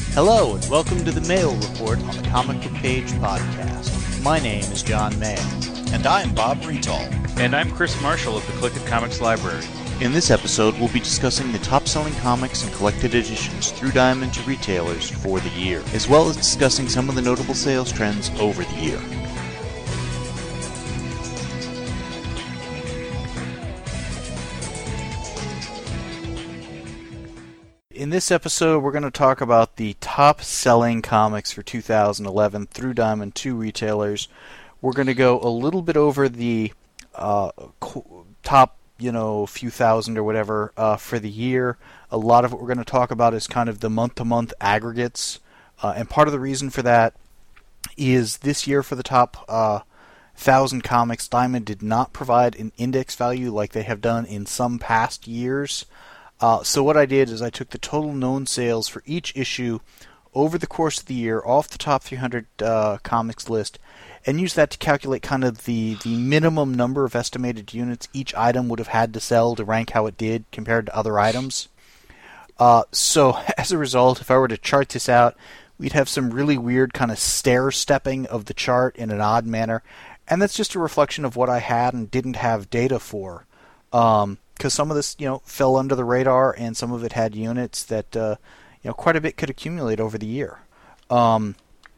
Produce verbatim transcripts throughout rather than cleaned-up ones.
Hello, and welcome to the Mail Report on the Comic Book Page podcast. My name is John Mayo. And I'm Bob Retall. And I'm Chris Marshall of the Click It Comics Library. In this episode, we'll be discussing the top-selling comics and collected editions through Diamond to retailers for the year, as well as discussing some of the notable sales trends over the year. In this episode, we're going to talk about the top-selling comics for two thousand eleven through Diamond to retailers. We're going to go a little bit over the uh, top, you know, few thousand or whatever uh, for the year. A lot of what we're going to talk about is kind of the month-to-month aggregates, uh, and part of the reason for that is this year for the top uh, thousand comics, Diamond did not provide an index value like they have done in some past years. Uh, so what I did is I took the total known sales for each issue over the course of the year off the top three hundred uh, comics list and used that to calculate kind of the, the minimum number of estimated units each item would have had to sell to rank how it did compared to other items. Uh, so as a result, if I were to chart this out, we'd have some really weird kind of stair-stepping of the chart in an odd manner, and that's just a reflection of what I had and didn't have data for. Um, because some of this, you know, fell under the radar, and some of it had units that, uh, you know, quite a bit could accumulate over the year. Um,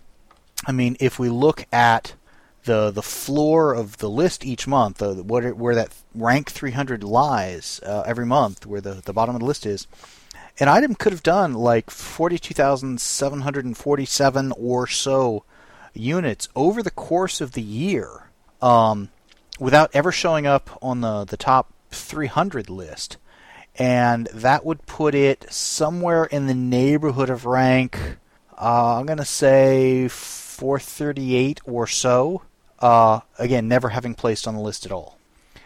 I mean, if we look at the the floor of the list each month, uh, where, where that rank three hundred lies uh, every month, where the, the bottom of the list is, an item could have done like forty-two thousand seven hundred forty-seven or so units over the course of the year, um, without ever showing up on the, the top three hundred list, and that would put it somewhere in the neighborhood of rank, uh, I'm going to say four thirty-eight or so, uh, again, never having placed on the list at all.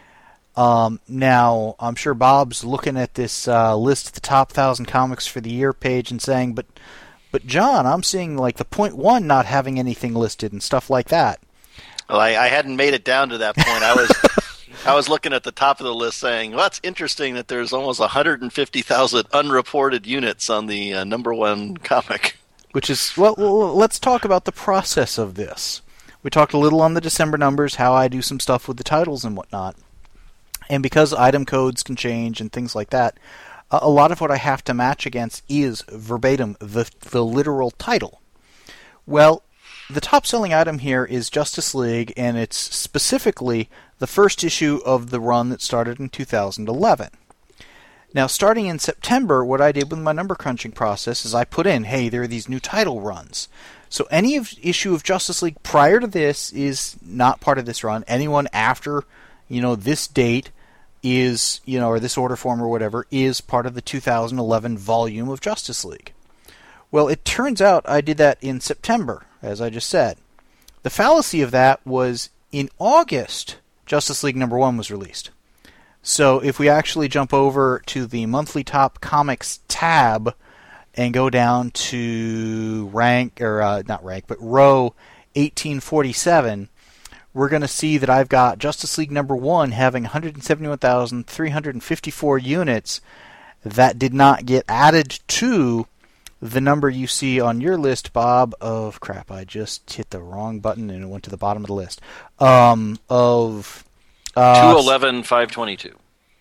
Um, now, I'm sure Bob's looking at this uh, list of the top one thousand comics for the year page and saying, but, but John, I'm seeing like the point one not having anything listed and stuff like that. Well, I, I hadn't made it down to that point. I was... I was looking at the top of the list saying, well, that's interesting that there's almost one hundred fifty thousand unreported units on the uh, number one comic. Which is, well, let's talk about the process of this. We talked a little on the December numbers, how I do some stuff with the titles and whatnot. And because item codes can change and things like that, a lot of what I have to match against is verbatim the, the literal title. Well, the top-selling item here is Justice League, and it's specifically the first issue of the run that started in two thousand eleven. Now, starting in September, what I did with my number crunching process is I put in, hey, there are these new title runs. So any of, issue of Justice League prior to this is not part of this run. Anyone after, you know, this date is, you know, or this order form or whatever, is part of the two thousand eleven volume of Justice League. Well, it turns out I did that in September, as I just said. The fallacy of that was in August, Justice League number one was released. So if we actually jump over to the monthly top comics tab and go down to rank, or uh, not rank, but row eighteen forty-seven, we're going to see that I've got Justice League number one having one hundred seventy-one thousand three hundred fifty-four units that did not get added to the number you see on your list, Bob, of crap, I just hit the wrong button and it went to the bottom of the list. Um, of uh, two eleven five twenty-two.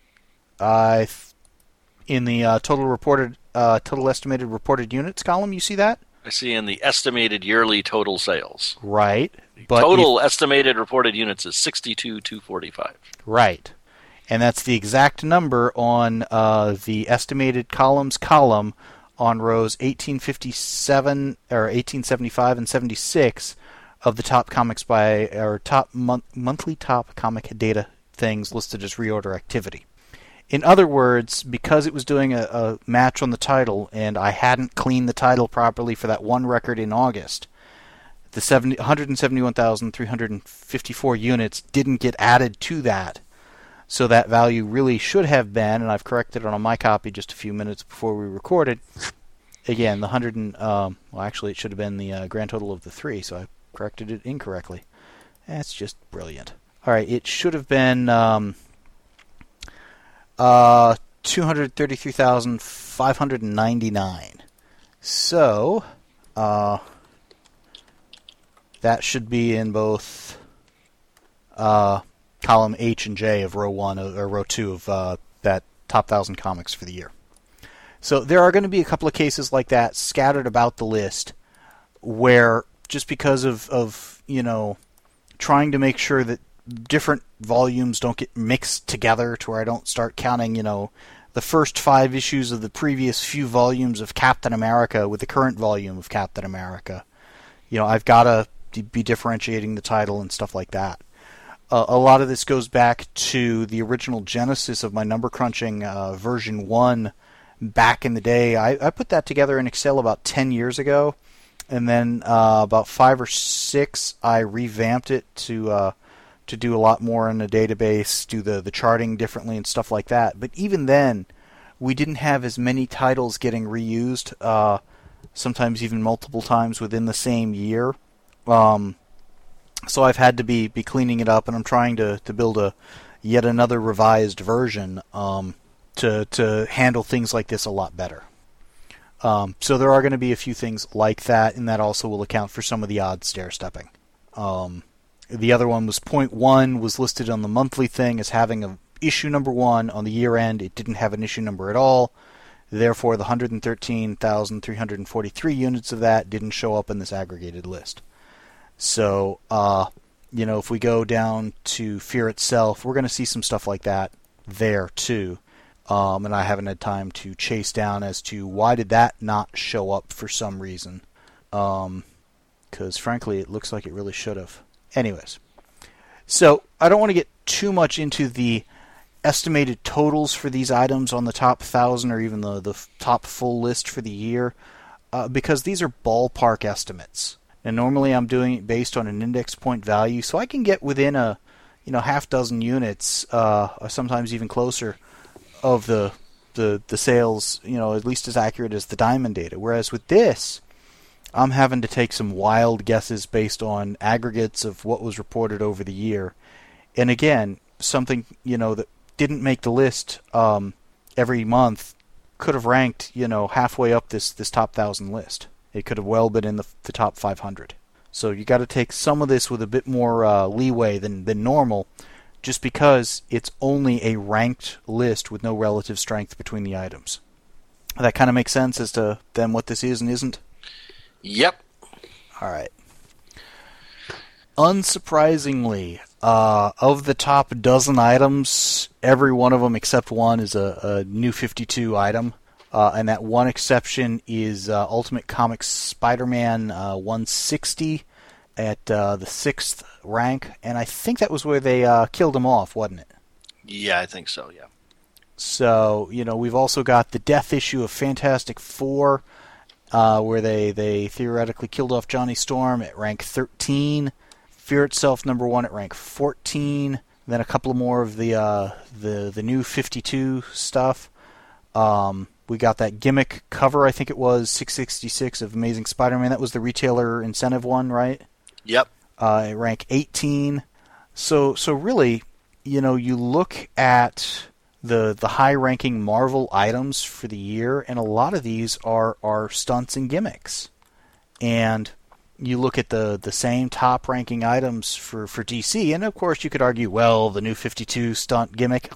I in the uh, total reported, uh, total estimated reported units column, you see that? I see in the estimated yearly total sales. Right. But total if, estimated reported units is sixty-two two forty-five. Right. And that's the exact number on uh, the estimated columns column on rows eighteen fifty-seven or eighteen seventy-five and seventy-six of the top comics by or top month, monthly top comic data things listed as reorder activity. In other words, because it was doing a, a match on the title and I hadn't cleaned the title properly for that one record in August, the seventy, one hundred seventy-one thousand three hundred fifty-four units didn't get added to that. So that value really should have been, and I've corrected it on my copy just a few minutes before we recorded, again, the one hundred and, um, well, actually it should have been the uh, grand total of the three, so I corrected it incorrectly. That's just brilliant. All right, it should have been um, uh, two hundred thirty-three thousand five hundred ninety-nine. So, uh, that should be in both uh, column H and J of row one or row two of uh, that top thousand comics for the year. So there are going to be a couple of cases like that scattered about the list where just because of, of you know, trying to make sure that different volumes don't get mixed together to where I don't start counting, you know, the first five issues of the previous few volumes of Captain America with the current volume of Captain America. You know, I've got to be differentiating the title and stuff like that. Uh, a lot of this goes back to the original genesis of my number crunching uh, version one back in the day. I, I put that together in Excel about ten years ago, and then uh, about five or six I revamped it to uh, to do a lot more in the database, do the, the charting differently and stuff like that. But even then, we didn't have as many titles getting reused, uh, sometimes even multiple times within the same year. Um, so I've had to be, be cleaning it up, and I'm trying to, to build a yet another revised version um, to to handle things like this a lot better. Um, so there are going to be a few things like that, and that also will account for some of the odd stair-stepping. Um, the other one was point one, was listed on the monthly thing as having a issue number one. On the year end, it didn't have an issue number at all. Therefore, the one hundred thirteen thousand three hundred forty-three units of that didn't show up in this aggregated list. So, uh, you know, if we go down to Fear itself, we're going to see some stuff like that there, too. Um, and I haven't had time to chase down as to why did that not show up for some reason. Um, because, frankly, it looks like it really should have. Anyways, so I don't want to get too much into the estimated totals for these items on the top thousand or even the, the top full list for the year, uh, because these are ballpark estimates. And normally I'm doing it based on an index point value, so I can get within a, you know, half dozen units, uh, or sometimes even closer, of the, the the sales, you know, at least as accurate as the Diamond data. Whereas with this, I'm having to take some wild guesses based on aggregates of what was reported over the year. And again, something, you know, that didn't make the list um, every month could have ranked, you know, halfway up this, this top thousand list. It could have well been in the, the top five hundred. So you got to take some of this with a bit more uh, leeway than, than normal, just because it's only a ranked list with no relative strength between the items. That kind of makes sense as to then what this is and isn't? Yep. All right. Unsurprisingly, uh, of the top dozen items, every one of them except one is a, a new fifty-two item. Uh, and that one exception is uh, Ultimate Comics Spider-Man uh, one sixty at uh, the sixth rank. And I think that was where they uh, killed him off, wasn't it? Yeah, I think so, yeah. So, you know, we've also got the death issue of Fantastic Four, uh, where they, they theoretically killed off Johnny Storm at rank thirteen. Fear Itself number one at rank fourteen. Then a couple more of the uh, the the new fifty-two stuff. Um, we got that gimmick cover, I think it was six sixty-six of Amazing Spider-Man. That was the retailer incentive one, right? Yep. Uh, at rank eighteen. So so really, you know, you look at the the high-ranking Marvel items for the year, and a lot of these are are stunts and gimmicks. And you look at the, the same top-ranking items for, for D C, and of course you could argue, well, the new fifty-two stunt gimmick.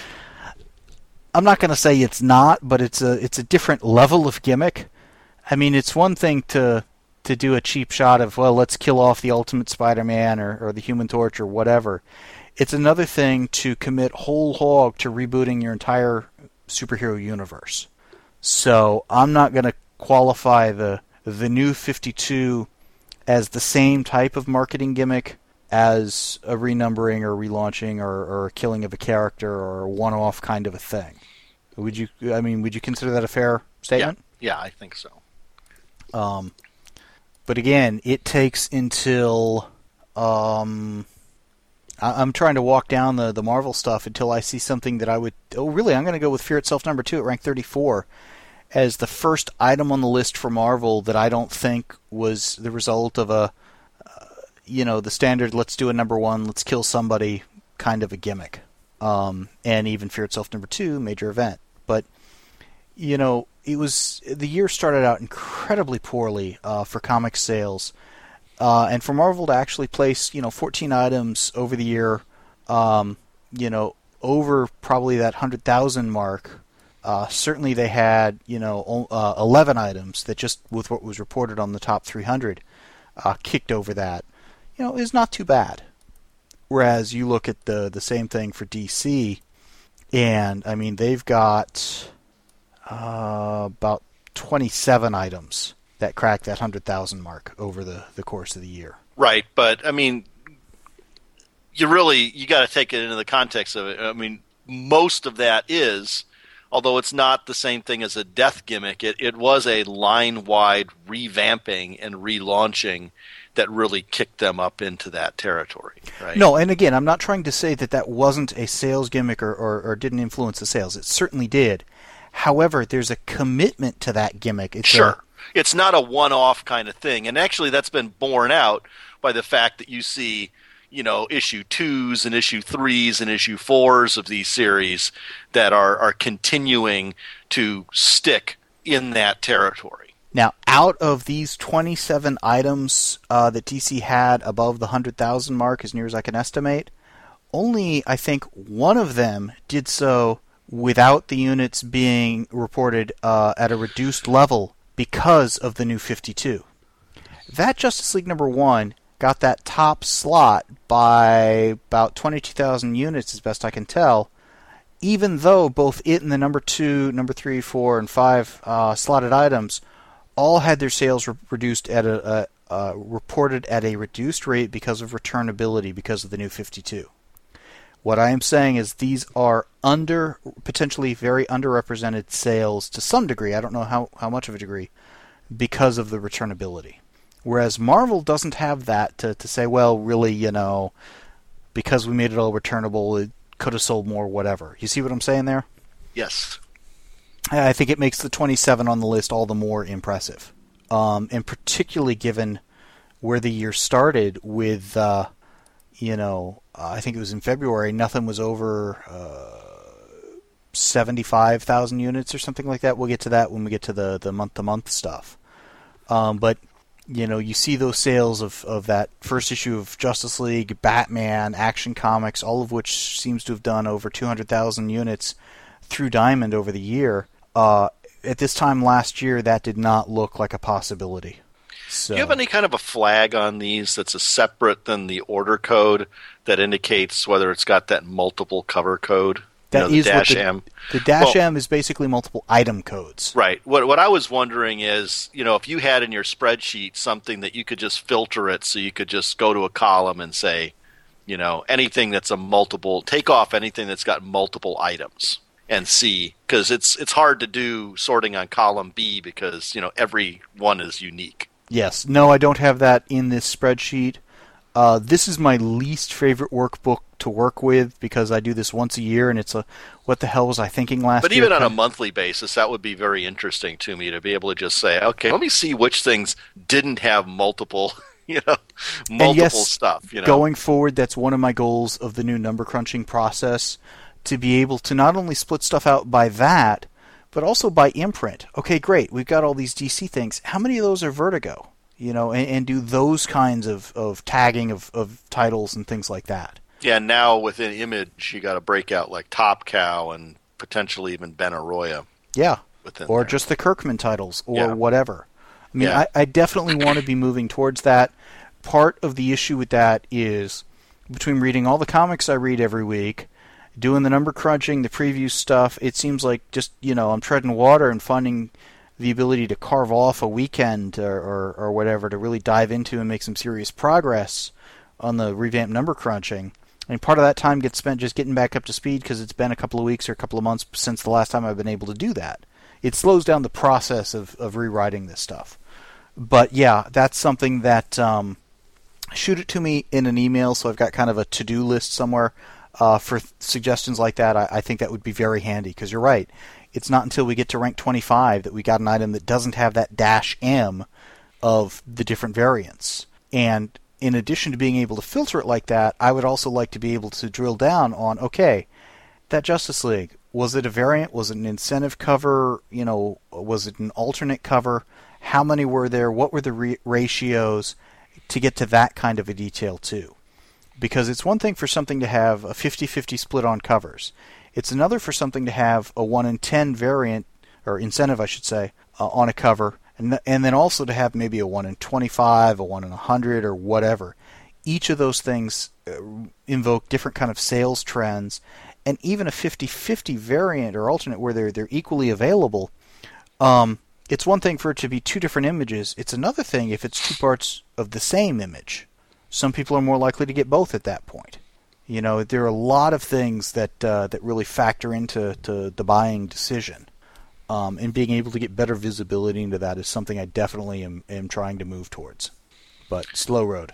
I'm not going to say it's not, but it's a it's a different level of gimmick. I mean, it's one thing to to do a cheap shot of, well, let's kill off the Ultimate Spider-Man or, or the Human Torch or whatever. It's another thing to commit whole hog to rebooting your entire superhero universe. So I'm not going to qualify the the new fifty-two as the same type of marketing gimmick as a renumbering or relaunching or, or a killing of a character or a one-off kind of a thing. Would you? I mean, would you consider that a fair statement? Yeah, yeah, I think so. Um, but again, it takes until um, I, I'm trying to walk down the the Marvel stuff until I see something that I would. Oh, really? I'm going to go with Fear Itself number two at rank thirty-four. As the first item on the list for Marvel that I don't think was the result of a, uh, you know, the standard let's do a number one, let's kill somebody kind of a gimmick. Um, and even Fear Itself number two, major event. But, you know, it was the year started out incredibly poorly uh, for comic sales, uh, and for Marvel to actually place, you know, fourteen items over the year, um, you know, over probably that one hundred thousand mark. Uh, certainly they had, you know, uh, eleven items that just with what was reported on the top three hundred uh, kicked over that. You know, is not too bad. Whereas you look at the the same thing for D C, and I mean they've got uh, about twenty-seven items that cracked that one hundred thousand mark over the, the course of the year. Right, but I mean, you really you got to take it into the context of it. I mean, most of that is, although it's not the same thing as a death gimmick, it, it was a line-wide revamping and relaunching that really kicked them up into that territory. Right? No, and again, I'm not trying to say that that wasn't a sales gimmick or, or, or didn't influence the sales. It certainly did. However, there's a commitment to that gimmick. It's sure. A, it's not a one-off kind of thing. And actually that's been borne out by the fact that you see, you know, issue twos and issue threes and issue fours of these series that are, are continuing to stick in that territory. Now, out of these twenty-seven items uh, that D C had above the one hundred thousand mark, as near as I can estimate, only, I think, one of them did so without the units being reported uh, at a reduced level because of the new fifty-two. That Justice League number one got that top slot by about twenty-two thousand units, as best I can tell, even though both it and the number two, number three, four, and five uh, slotted items all had their sales re- reduced at a, a uh, reported at a reduced rate because of returnability because of the new fifty-two. What I am saying is these are under potentially very underrepresented sales to some degree. I don't know how, how much of a degree because of the returnability. Whereas Marvel doesn't have that to, to say, well, really, you know, because we made it all returnable, it could have sold more, whatever. You see what I'm saying there? Yes. I think it makes the twenty-seven on the list all the more impressive. Um, and particularly given where the year started with, uh, you know, uh, I think it was in February, nothing was over uh, seventy-five thousand units or something like that. We'll get to that when we get to the, the month-to-month stuff. Um, but, you know, you see those sales of, of that first issue of Justice League, Batman, Action Comics, all of which seems to have done over two hundred thousand units through Diamond over the year. Uh, at this time last year, that did not look like a possibility. So, do you have any kind of a flag on these that's a separate than the order code that indicates whether it's got that multiple cover code? That you know, the is dash what the, M. The dash well, M is basically multiple item codes. Right. What what I was wondering is, you know, if you had in your spreadsheet something that you could just filter it, so you could just go to a column and say, you know, anything that's a multiple, take off anything that's got multiple items. And see, because it's it's hard to do sorting on column B because, you know, every one is unique. Yes. No, I don't have that in this spreadsheet. Uh, this is my least favorite workbook to work with because I do this once a year, and it's a what the hell was I thinking last but year? But even on a monthly basis, that would be very interesting to me to be able to just say, okay, let me see which things didn't have multiple, you know, multiple and yes, stuff. You know, going forward, that's one of my goals of the new number crunching process. To be able to not only split stuff out by that, but also by imprint. Okay, great. We've got all these D C things. How many of those are Vertigo? You know, and, and do those kinds of, of tagging of, of titles and things like that. Yeah, now within Image, you got to break out like Top Cow and potentially even Ben Arroyo. Yeah, or there. just the Kirkman titles or yeah. whatever. I mean, yeah. I, I definitely want to be moving towards that. Part of the issue with that is between reading all the comics I read every week, doing the number crunching, the preview stuff, it seems like just, you know, I'm treading water and finding the ability to carve off a weekend or, or, or whatever to really dive into and make some serious progress on the revamped number crunching. And part of that time gets spent just getting back up to speed because it's been a couple of weeks or a couple of months since the last time I've been able to do that. It slows down the process of, of rewriting this stuff. But yeah, that's something that um, shoot it to me in an email so I've got kind of a to-do list somewhere. Uh, for th- suggestions like that, I, I think that would be very handy because you're right. It's not until we get to rank twenty-five that we got an item that doesn't have that dash M of the different variants. And in addition to being able to filter it like that, I would also like to be able to drill down on, okay, that Justice League, Was it a variant? Was it an incentive cover? You know, was it an alternate cover? How many were there? What were the re- ratios to get to that kind of a detail too? Because it's one thing for something to have a fifty-fifty split on covers. It's another for something to have a one in ten variant, or incentive I should say, uh, on a cover, and, th- and then also to have maybe a one in twenty-five, a one in one hundred, or whatever. Each of those things uh, invoke different kind of sales trends, and even a fifty-fifty variant or alternate where they're, they're equally available, um, it's one thing for it to be two different images. It's another thing if it's two parts of the same image. Some people are more likely to get both at that point. You know, there are a lot of things that uh, that really factor into to the buying decision. Um, and being able to get better visibility into that is something I definitely am, am trying to move towards. But slow road.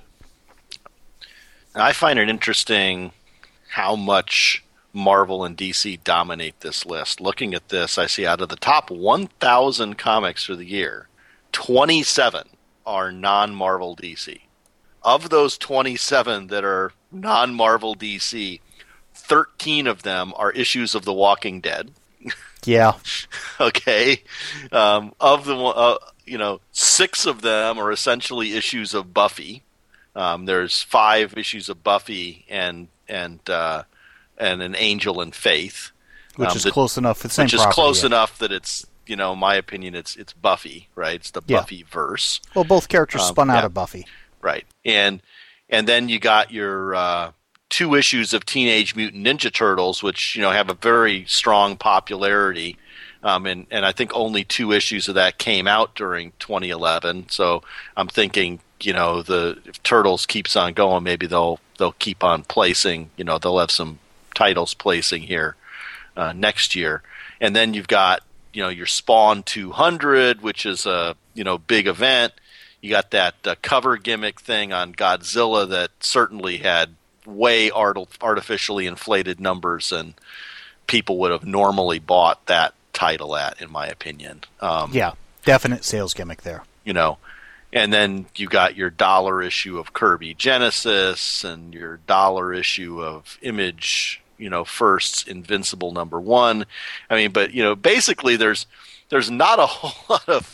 I find it interesting how much Marvel and D C dominate this list. Looking at this, I see out of the top one thousand comics for the year, twenty-seven are non-Marvel D C. Of those twenty-seven that are non-Marvel D C, thirteen of them are issues of The Walking Dead. Yeah. Okay. Um, of the uh, you know, six of them are essentially issues of Buffy. Um, there's five issues of Buffy and and uh, and an Angel and Faith, which um, is that, close enough. The same which is property, close yeah. enough that it's, you know, in my opinion, it's it's Buffy, right? It's the Yeah. Buffy verse. Well, both characters Um, spun out yeah. of Buffy. Right, and and then you got your uh, two issues of Teenage Mutant Ninja Turtles, which, you know, have a very strong popularity, um, and and I think only two issues of that came out during twenty eleven. So I'm thinking, you know, the if Turtles keeps on going, maybe they'll they'll keep on placing. You know, they'll have some titles placing here uh, next year, and then you've got, you know, your Spawn two hundred, which is a, you know, big event. You got that uh, cover gimmick thing on Godzilla that certainly had way art- artificially inflated numbers, and people would have normally bought that title at, in my opinion. Um, Yeah, definite sales gimmick there. You know, and then you got your dollar issue of Kirby Genesis and your dollar issue of Image, you know, First's Invincible number one. I mean, but, you know, basically there's there's not a whole lot of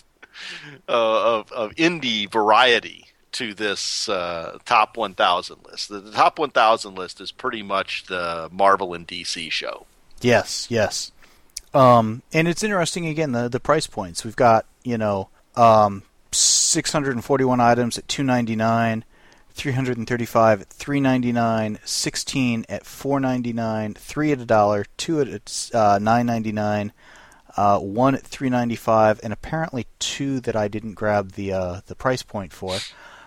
Uh, of, of indie variety to this uh, top one thousand list. The, the top one thousand list is pretty much the Marvel and D C show. Yes, yes. Um, and it's interesting, again, the, the price points. We've got, you know, um, six hundred forty-one items at two ninety-nine, three hundred thirty-five at three ninety-nine, sixteen at four ninety-nine, three at a dollar, two at uh, nine ninety-nine, Uh, one at three ninety-five, and apparently two that I didn't grab the uh, the price point for.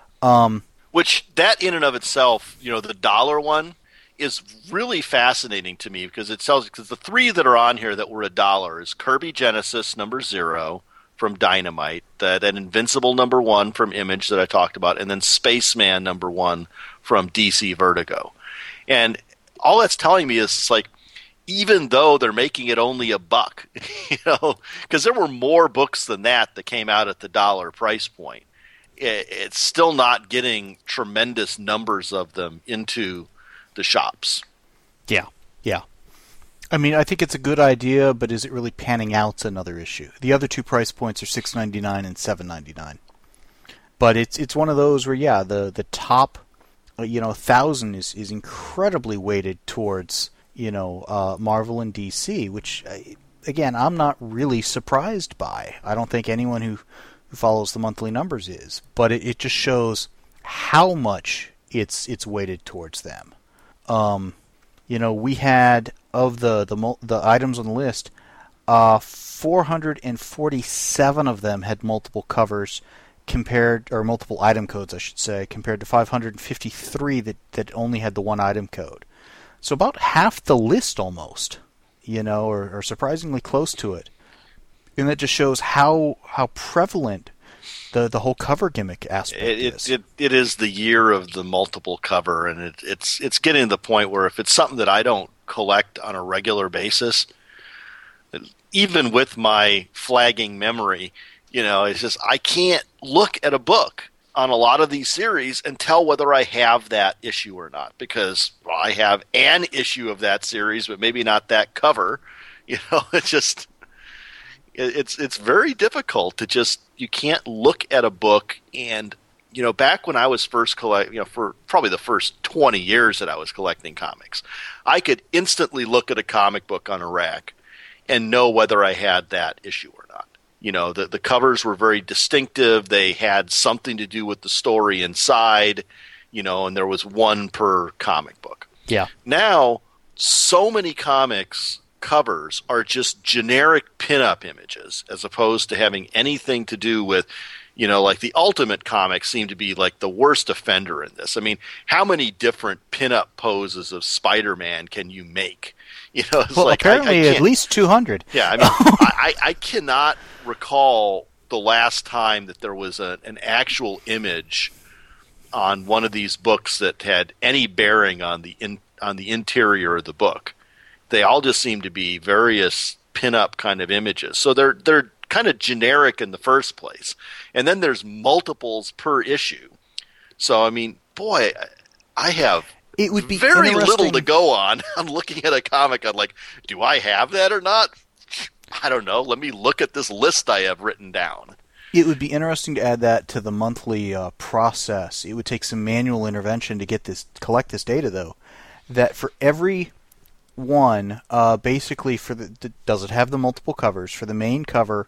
Um, Which, that in and of itself, you know, the dollar one is really fascinating to me, because it tells, because the three that are on here that were a dollar is Kirby Genesis number zero from Dynamite, that an Invincible number one from Image that I talked about, and then Spaceman number one from D C Vertigo. And all that's telling me is, it's like, even though they're making it only a buck, you know, because there were more books than that that came out at the dollar price point, it, it's still not getting tremendous numbers of them into the shops. yeah, yeah. I mean, I think it's a good idea, but is it really panning out's another issue. The other two price points are six ninety-nine and seven ninety-nine. But it's it's one of those where, yeah, the the top, you know, thousand is is incredibly weighted towards, you know, uh, Marvel and D C, which, again, I'm not really surprised by. I don't think anyone who, who follows the monthly numbers is. But it, it just shows how much it's it's weighted towards them. Um, you know, we had, of the, the, the items on the list, uh, four hundred forty-seven of them had multiple covers, compared, or multiple item codes, I should say, compared to five hundred fifty-three that, that only had the one item code. So about half the list almost, you know, or, or surprisingly close to it. And that just shows how how prevalent the, the whole cover gimmick aspect It, it, is. it it is the year of the multiple cover, and it, it's it's getting to the point where if it's something that I don't collect on a regular basis, even with my flagging memory, you know, it's just I can't look at a book on a lot of these series and tell whether I have that issue or not, because well, I have an issue of that series, but maybe not that cover, You know, it's just it, it's it's very difficult to just you can't look at a book and you know back when I was first collect you know for probably the first twenty years that I was collecting comics, I could instantly look at a comic book on a rack and know whether I had that issue or not. You know, the the covers were very distinctive. They had something to do with the story inside, you know, and there was one per comic book. Yeah. Now, so many comics covers are just generic pinup images as opposed to having anything to do with, you know, like the Ultimate Comics seem to be like the worst offender in this. I mean, how many different pinup poses of Spider-Man can you make? You know, it's well, like apparently I, I at least two hundred. Yeah, I mean, I, I cannot recall the last time that there was a, an actual image on one of these books that had any bearing on the in, on the interior of the book. They all just seem to be various pin-up kind of images. So they're they're kind of generic in the first place. And then there's multiples per issue. So, I mean, boy, I have it would be very little to go on. I'm looking at a comic. I'm like, do I have that or not? I don't know. Let me look at this list I have written down. It would be interesting to add that to the monthly uh, process. It would take some manual intervention to get this, collect this data, though. That for every one, uh, basically, for the does it have the multiple covers? For the main cover,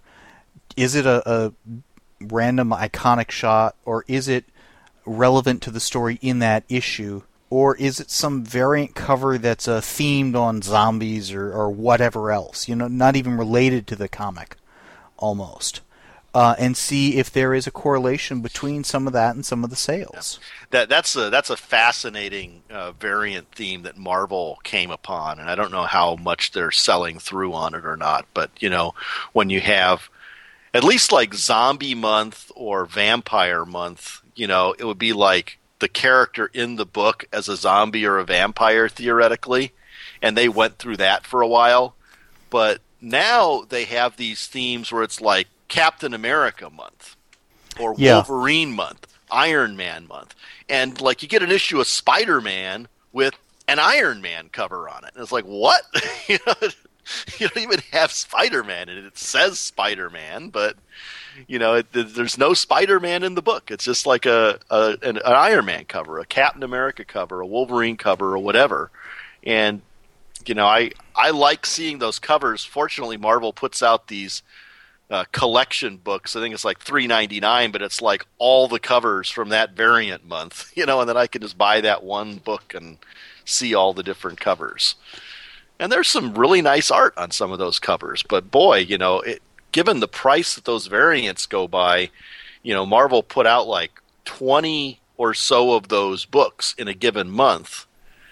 is it a, a random iconic shot, or is it relevant to the story in that issue? Or is it some variant cover that's uh, themed on zombies or, or whatever else? You know, not even related to the comic, almost. Uh, and see if there is a correlation between some of that and some of the sales. Yeah. That that's a that's a fascinating uh, variant theme that Marvel came upon, and I don't know how much they're selling through on it or not. But you know, when you have at least like Zombie Month or Vampire Month, you know, it would be like the character in the book as a zombie or a vampire theoretically, and they went through that for a while. But now they have these themes where it's like Captain America month or yeah. Wolverine month, Iron Man month. And like you get an issue of Spider-Man with an Iron Man cover on it. And it's like, what? you know, you don't even have Spider-Man in it. It says Spider-Man, but you know, it, there's no Spider-Man in the book. It's just like a, a an, an Iron Man cover, a Captain America cover, a Wolverine cover, or whatever. And you know, I I like seeing those covers. Fortunately, Marvel puts out these Uh, collection books. I think it's like three ninety-nine, but it's like all the covers from that variant month, you know, and then I can just buy that one book and see all the different covers. And there's some really nice art on some of those covers, but boy, you know, it, given the price that those variants go by, you know, Marvel put out like twenty or so of those books in a given month.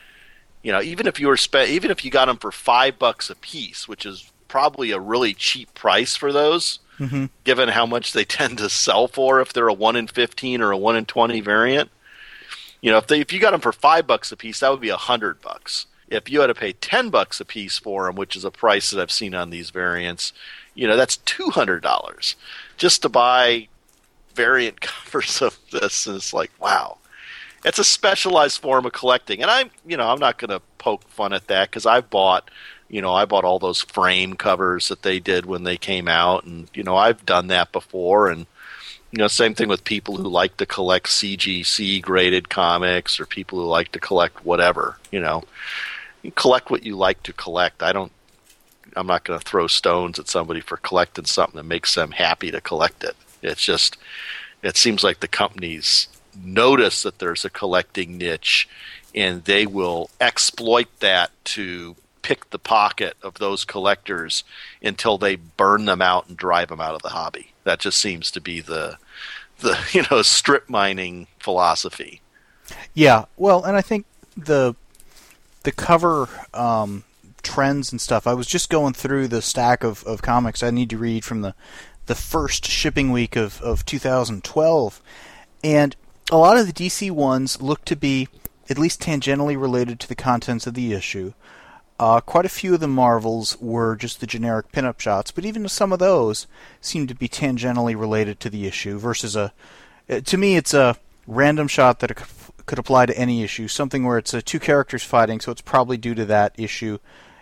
You know, even if you were spe- even if you got them for five bucks a piece, which is probably a really cheap price for those, mm-hmm. given how much they tend to sell for if they're a one in fifteen or a one in twenty variant. You know, if they if you got them for five bucks a piece, that would be a hundred bucks. If you had to pay ten bucks a piece for them, which is a price that I've seen on these variants, you know, that's two hundred dollars just to buy variant covers of this. And it's like, wow, it's a specialized form of collecting. And I'm, you know, I'm not going to poke fun at that because I've bought. You know, I bought all those frame covers that they did when they came out, and, you know, I've done that before, and, you know, same thing with people who like to collect C G C-graded comics or people who like to collect whatever, you know. You collect what you like to collect. I don't, I'm not going to throw stones at somebody for collecting something that makes them happy to collect it. It's just, it seems like the companies notice that there's a collecting niche, and they will exploit that to pick the pocket of those collectors until they burn them out and drive them out of the hobby. That just seems to be the, the you know, strip mining philosophy. Yeah, well, and I think the the cover um, trends and stuff. I was just going through the stack of, of comics I need to read from the the first shipping week of, of two thousand twelve, and a lot of the D C ones look to be at least tangentially related to the contents of the issue. Uh, quite a few of the Marvels were just the generic pinup shots, but even some of those seem to be tangentially related to the issue versus a... To me, it's a random shot that could apply to any issue, something where it's uh, two characters fighting, so it's probably due to that issue.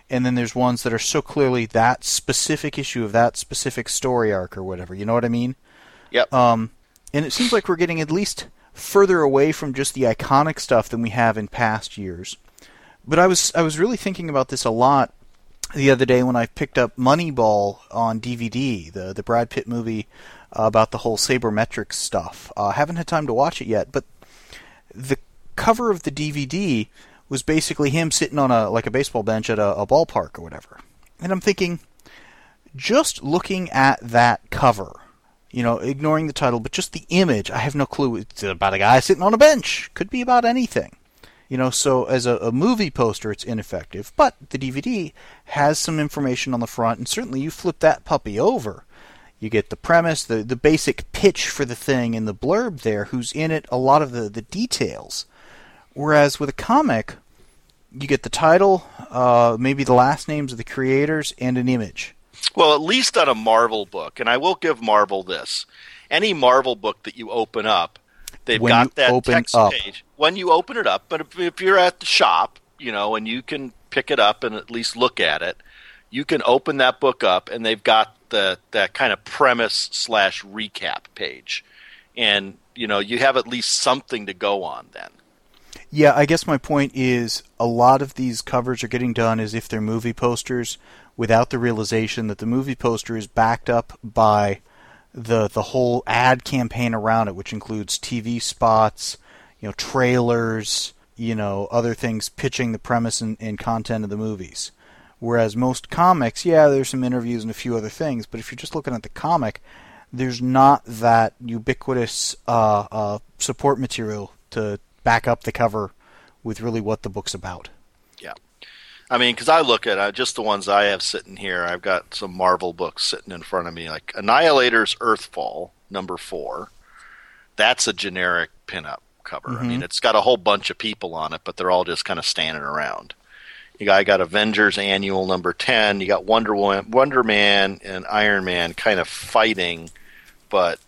and then there's ones that are so clearly that specific issue of that specific story arc or whatever. You know what I mean? Yep. Um, and it seems like we're getting at least further away from just the iconic stuff than we have in past years. But I was I was really thinking about this a lot the other day when I picked up Moneyball on D V D, the the Brad Pitt movie uh, about the whole sabermetrics stuff. I uh, haven't had time to watch it yet, but the cover of the D V D was basically him sitting on a like a baseball bench at a, a ballpark or whatever. And I'm thinking, just looking at that cover, you know, ignoring the title, but just the image, I have no clue. It's about a guy sitting on a bench. Could be about anything. You know, so as a, a movie poster, it's ineffective. But the D V D has some information on the front, and certainly you flip that puppy over, you get the premise, the, the basic pitch for the thing, and the blurb there, who's in it, a lot of the, the details. Whereas with a comic, you get the title, uh, maybe the last names of the creators, and an image. Well, at least on a Marvel book, and I will give Marvel this. Any Marvel book that you open up, they've When got you that open text up. page. When you open it up, but if, if you're at the shop, you know, and you can pick it up and at least look at it, you can open that book up, and they've got the that kind of premise slash recap page. And, you know, you have at least something to go on then. Yeah, I guess my point is a lot of these covers are getting done as if they're movie posters without the realization that the movie poster is backed up by the the whole ad campaign around it, which includes T V spots, you know, trailers, you know, other things pitching the premise and, and content of the movies. Whereas most comics, yeah, there's some interviews and a few other things, but if you're just looking at the comic, there's not that ubiquitous uh, uh, support material to back up the cover with really what the book's about. Yeah. I mean, because I look at uh, just the ones I have sitting here. I've got some Marvel books sitting in front of me, like Annihilator's Earthfall, number four. That's a generic pinup cover. Mm-hmm. I mean, it's got a whole bunch of people on it, but they're all just kind of standing around. You got, I got Avengers Annual number ten. You got Wonder Woman, Wonder Man and Iron Man kind of fighting, but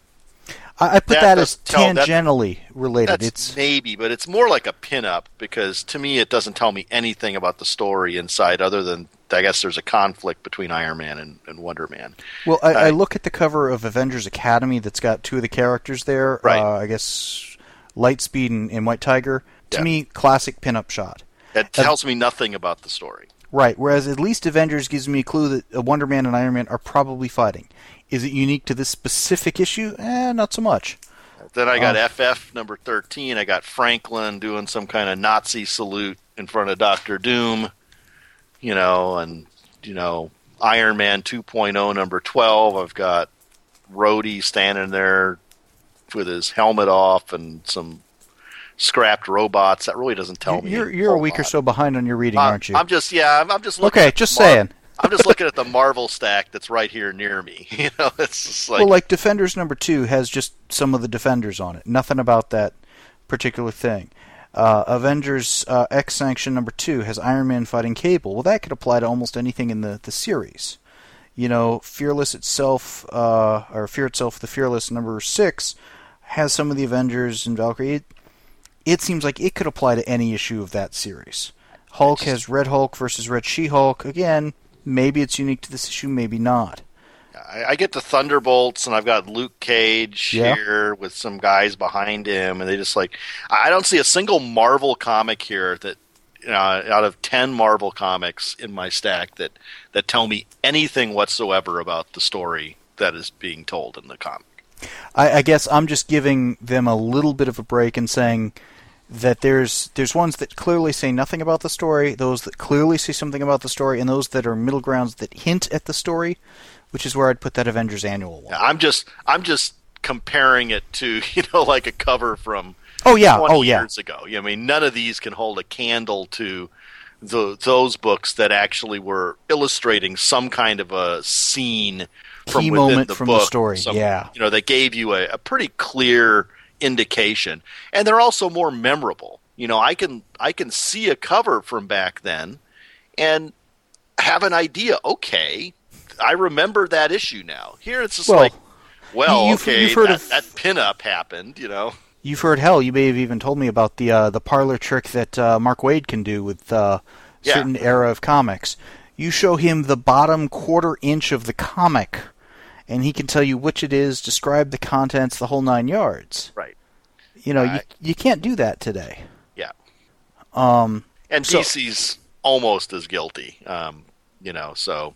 I, I put that that, as doesn't tell- tangentially related. that's It's maybe, but it's more like a pinup because to me it doesn't tell me anything about the story inside other than I guess there's a conflict between Iron Man and, and Wonder Man. well, I, I- I look at the cover of Avengers Academy that's got two of the characters there. Right. Uh, I guess Lightspeed and, and White Tiger. To Yeah. me, classic pinup shot. That tells me nothing about the story. Right, whereas at least Avengers gives me a clue that uh, Wonder Man and Iron Man are probably fighting. Is it unique to this specific issue? Eh, not so much. Then I got Oh. F F number thirteen. I got Franklin doing some kind of Nazi salute in front of Doctor Doom, you know, and, you know, Iron Man two point oh number twelve. I've got Rhodey standing there with his helmet off and some scrapped robots. That really doesn't tell me. You're, you're a whole week or lot. so behind on your reading, I'm- aren't you? I'm just, yeah, I'm, I'm just looking Okay, at the just Mar- saying. I'm just looking at the Marvel stack that's right here near me. You know, it's just like, well, like Defenders number two has just some of the Defenders on it. Nothing about that particular thing. Uh, Avengers uh, X Sanction number two has Iron Man fighting Cable. Well, that could apply to almost anything in the, the series. You know, Fearless itself, uh, or Fear itself, the Fearless number six has some of the Avengers and Valkyrie. It, it seems like it could apply to any issue of that series. Hulk has Red Hulk versus Red She-Hulk. Again, maybe it's unique to this issue, maybe not. I, I get the Thunderbolts, and I've got Luke Cage Yeah. here with some guys behind him, and they just like I don't see a single Marvel comic here that you know, out of ten Marvel comics in my stack that that tell me anything whatsoever about the story that is being told in the comic. I, I guess I'm just giving them a little bit of a break and saying that there's there's ones that clearly say nothing about the story, those that clearly say something about the story, and those that are middle grounds that hint at the story, which is where I'd put that Avengers Annual one. I'm just I'm just comparing it to you know like a cover from Oh yeah, twenty oh yeah. years ago. I mean, none of these can hold a candle to the, those books that actually were illustrating some kind of a scene from Key within moment the from book. the story, Some- yeah. You know, they gave you a, a pretty clear indication, and they're also more memorable. You know, I can I can see a cover from back then and have an idea. Okay, I remember that issue now. Here it's just Well, like, well, you've- okay, you've heard that, of- that pinup happened. You know. You've heard hell. You may have even told me about the uh, the parlor trick that uh, Mark Waid can do with uh, Yeah. certain era of comics. You show him the bottom quarter inch of the comic, and he can tell you which it is, describe the contents, the whole nine yards. Right. You know, Uh, you you can't do that today. Yeah. Um, And so- D C's almost as guilty. Um, you know, so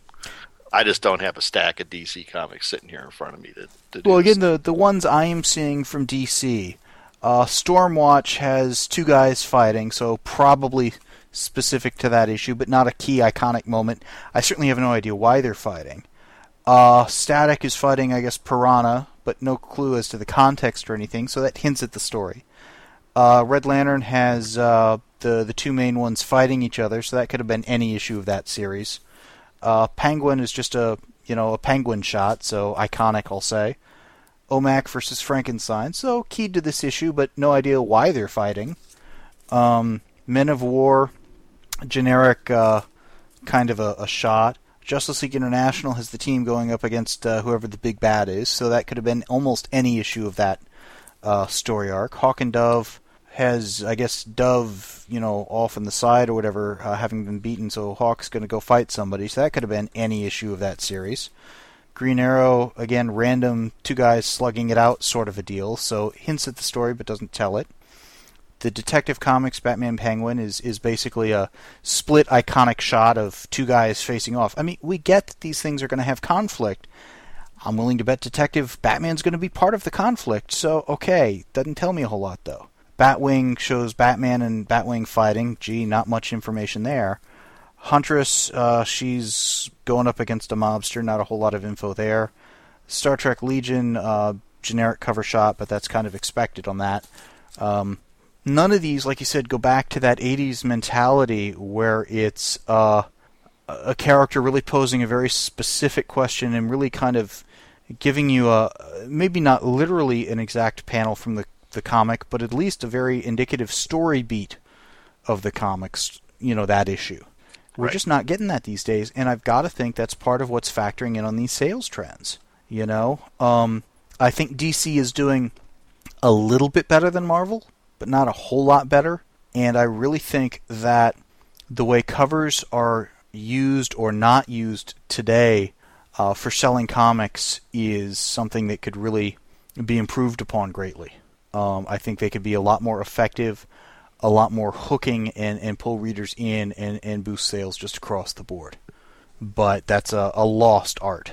I just don't have a stack of D C comics sitting here in front of me to, to do Well, this. again, the the ones I am seeing from D C, uh, Stormwatch has two guys fighting, so probably specific to that issue, but not a key iconic moment. I certainly have no idea why they're fighting. Uh, Static is fighting, I guess, Piranha, but no clue as to the context or anything, so that hints at the story. Uh, Red Lantern has uh, the the two main ones fighting each other, so that could have been any issue of that series. Uh, Penguin is just a you know a penguin shot, so iconic, I'll say. O M A C versus Frankenstein, so keyed to this issue, but no idea why they're fighting. Um, Men of War, generic uh, kind of a, a shot. Justice League International has the team going up against uh, whoever the big bad is, so that could have been almost any issue of that uh, story arc. Hawk and Dove has, I guess, Dove, you know, off on the side or whatever, uh, having been beaten, so Hawk's going to go fight somebody, so that could have been any issue of that series. Green Arrow, again, random, two guys slugging it out sort of a deal, so hints at the story but doesn't tell it. The Detective Comics Batman Penguin is, is basically a split iconic shot of two guys facing off. I mean, we get that these things are going to have conflict. I'm willing to bet Detective Batman's going to be part of the conflict, so okay, doesn't tell me a whole lot though. Batwing shows Batman and Batwing fighting. Gee, not much information there. Huntress, uh, she's going up against a mobster, not a whole lot of info there. Star Trek Legion, uh, generic cover shot, but that's kind of expected on that. Um, none of these, like you said, go back to that eighties mentality where it's uh, a character really posing a very specific question and really kind of giving you a, maybe not literally an exact panel from the, the comic, but at least a very indicative story beat of the comics, you know, that issue. We're Right. just not getting that these days, and I've got to think that's part of what's factoring in on these sales trends. You know, um, I think D C is doing a little bit better than Marvel, but not a whole lot better. And I really think that the way covers are used or not used today uh, for selling comics is something that could really be improved upon greatly. Um, I think they could be a lot more effective, a lot more hooking and, and pull readers in and, and boost sales just across the board. But that's a, a lost art.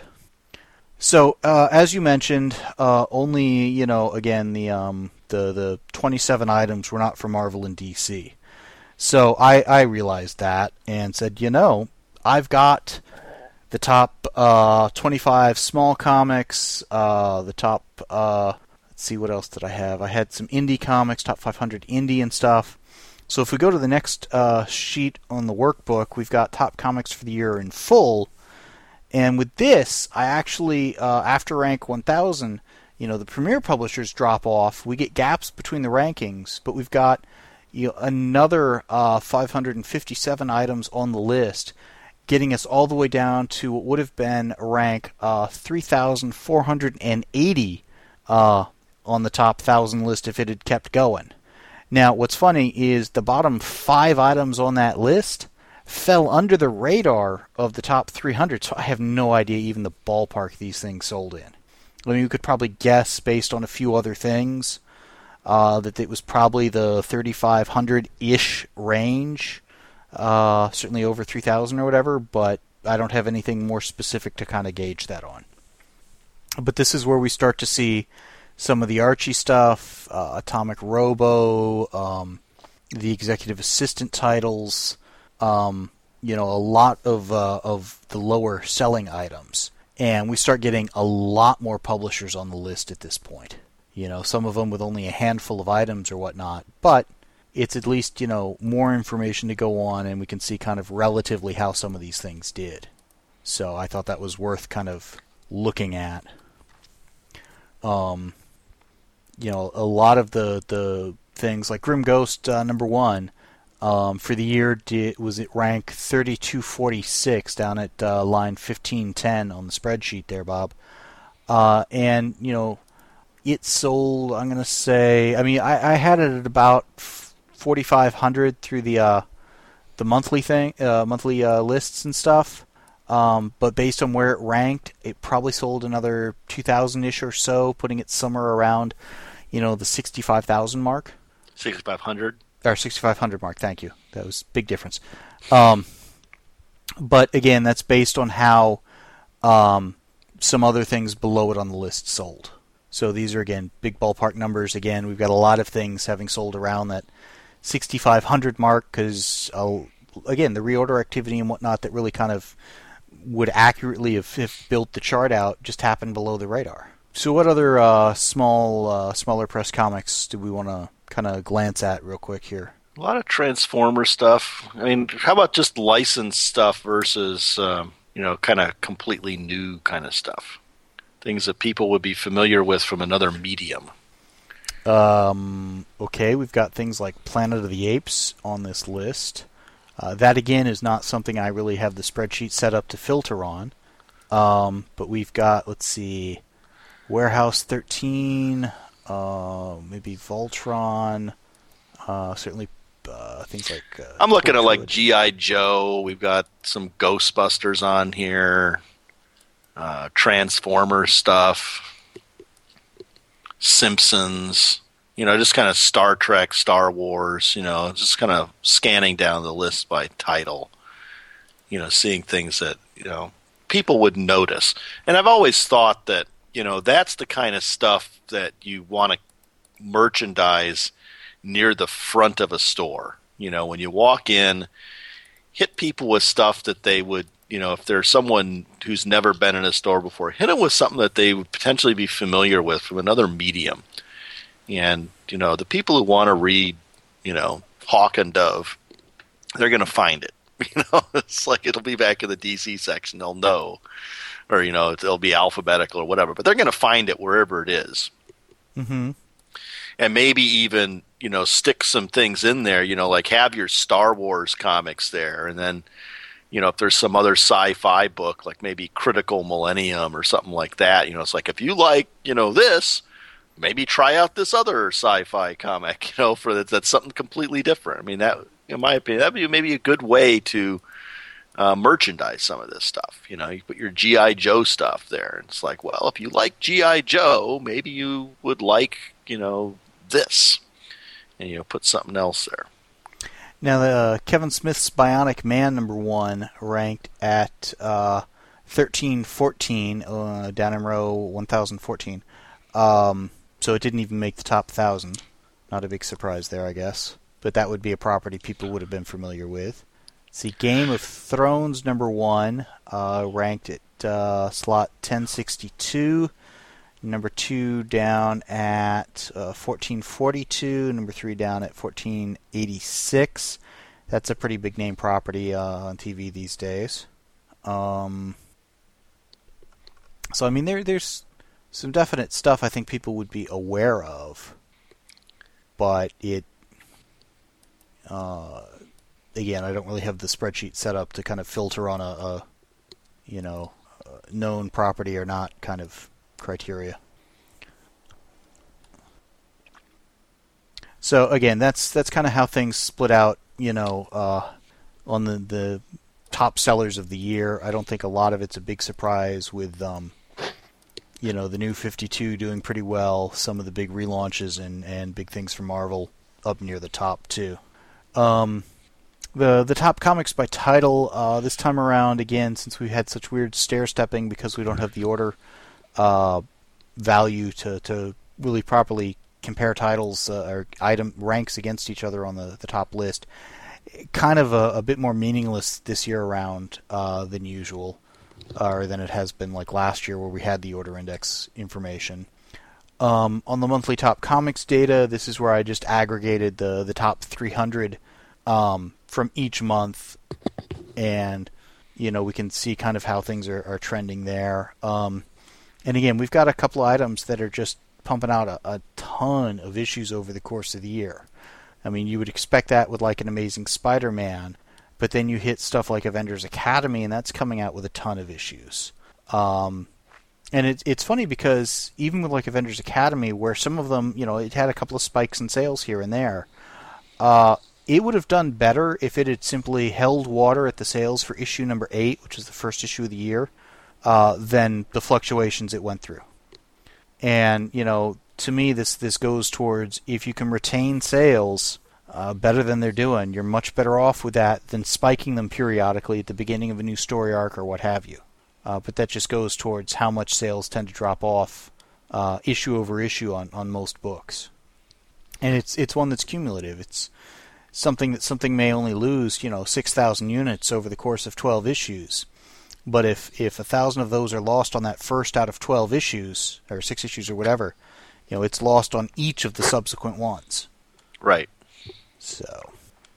So, uh, as you mentioned, uh, only, you know, again, the um, the the twenty-seven items were not for Marvel and D C. So I, I realized that and said, you know, I've got the top uh, twenty-five small comics, uh, the top, uh, let's see, what else did I have? I had some indie comics, top five hundred indie and stuff. So if we go to the next uh, sheet on the workbook, we've got top comics for the year in full. And with this, I actually, uh, after rank one thousand, you know, the premier publishers drop off. We get gaps between the rankings, but we've got, you know, another uh, five hundred fifty-seven items on the list, getting us all the way down to what would have been rank uh, three thousand four hundred eighty uh, on the top one thousand list if it had kept going. Now, what's funny is the bottom five items on that list fell under the radar of the top three hundred, so I have no idea even the ballpark these things sold in. I mean, you could probably guess based on a few other things uh, that it was probably the thirty-five hundred-ish range, uh, certainly over three thousand or whatever, but I don't have anything more specific to kind of gauge that on. But this is where we start to see some of the Archie stuff, uh, Atomic Robo, um, the executive assistant titles, um, you know, a lot of uh, of the lower selling items. And we start getting a lot more publishers on the list at this point. You know, some of them with only a handful of items or whatnot, but it's at least, you know, more information to go on, and we can see kind of relatively how some of these things did. So I thought that was worth kind of looking at. Um, you know, a lot of the, the things like Grim Ghost uh, number one um, for the year did, was it rank thirty-two forty-six down at uh, line fifteen ten on the spreadsheet there, Bob. Uh, and you know, it sold. I'm gonna say. I mean, I, I had it at about forty-five hundred through the uh, the monthly thing, uh, monthly uh, lists and stuff. Um, but based on where it ranked, it probably sold another two thousand ish or so, putting it somewhere around, you know, the sixty-five thousand mark. sixty-five hundred. Or sixty-five hundred mark. Thank you. That was a big difference. Um, but again, that's based on how um, some other things below it on the list sold. So these are, again, big ballpark numbers. Again, we've got a lot of things having sold around that sixty-five hundred mark because, uh, again, the reorder activity and whatnot that really kind of would accurately have, have built the chart out just happened below the radar. So what other uh, small, uh, smaller press comics do we want to kind of glance at real quick here? A lot of Transformer stuff. I mean, how about just licensed stuff versus, um, you know, kind of completely new kind of stuff? Things that people would be familiar with from another medium. Um, okay, we've got things like Planet of the Apes on this list. Uh, that, again, is not something I really have the spreadsheet set up to filter on. Um, but we've got, let's see, Warehouse thirteen, uh, maybe Voltron, uh, certainly uh, things like... Uh, I'm looking at like G I. Joe. We've got some Ghostbusters on here. Uh, Transformer stuff. Simpsons. You know, just kind of Star Trek, Star Wars. You know, just kind of scanning down the list by title. You know, seeing things that, you know, people would notice. And I've always thought that, you know, that's the kind of stuff that you want to merchandise near the front of a store. You know, when you walk in, hit people with stuff that they would, you know, if there's someone who's never been in a store before, hit them with something that they would potentially be familiar with from another medium. And, you know, the people who want to read, you know, Hawk and Dove, they're going to find it. You know, it's like it'll be back in the D C section. They'll know. Or, you know, it'll be alphabetical or whatever. But they're going to find it wherever it is. Mm-hmm. And maybe even, you know, stick some things in there, you know, like have your Star Wars comics there. And then, you know, if there's some other sci-fi book, like maybe Critical Millennium or something like that, you know, it's like if you like, you know, this, maybe try out this other sci-fi comic, you know, for that, that's something completely different. I mean, that, in my opinion, that would be maybe a good way to uh, merchandise some of this stuff. You know, you put your G I. Joe stuff there. And it's like, well, if you like G I. Joe, maybe you would like, you know, this. And, you know, put something else there. Now, uh, Kevin Smith's Bionic Man number one ranked at uh, thirteen fourteen, uh, down in row one thousand fourteen. Um, so it didn't even make the top one thousand. Not a big surprise there, I guess. But that would be a property people would have been familiar with. See, Game of Thrones number one, uh, ranked at uh, slot ten sixty-two. Number two down at uh, fourteen forty-two. Number three down at fourteen eighty-six. That's a pretty big name property uh, on T V these days. Um, so, I mean, there there's some definite stuff I think people would be aware of. But it... Uh, again, I don't really have the spreadsheet set up to kind of filter on a, a you know, a known property or not kind of criteria. So again, that's that's kind of how things split out, you know, uh, on the, the top sellers of the year. I don't think a lot of it's a big surprise with, um, you know, the New fifty-two doing pretty well, some of the big relaunches and, and big things from Marvel up near the top too. Um, the the top comics by title uh, this time around, again, since we had such weird stair-stepping because we don't have the order uh, value to, to really properly compare titles uh, or item ranks against each other on the, the top list, kind of a, a bit more meaningless this year around uh, than usual, uh, or than it has been like last year where we had the order index information. Um, on the monthly top comics data, this is where I just aggregated the, the top three hundred um, from each month, and you know we can see kind of how things are, are trending there. Um, and again, we've got a couple of items that are just pumping out a, a ton of issues over the course of the year. I mean, you would expect that with like an Amazing Spider-Man, but then you hit stuff like Avengers Academy, and that's coming out with a ton of issues. Um, and it, it's funny because even with like Avengers Academy, where some of them, you know, it had a couple of spikes in sales here and there, uh, it would have done better if it had simply held water at the sales for issue number eight, which is the first issue of the year, uh, than the fluctuations it went through. And, you know, to me, this, this goes towards if you can retain sales uh, better than they're doing, you're much better off with that than spiking them periodically at the beginning of a new story arc or what have you. Uh, but that just goes towards how much sales tend to drop off uh, issue over issue on, on most books. And it's it's one that's cumulative. It's something that something may only lose, you know, six thousand units over the course of twelve issues. But if if a thousand of those are lost on that first out of twelve issues, or six issues or whatever, you know, it's lost on each of the subsequent ones. Right. So,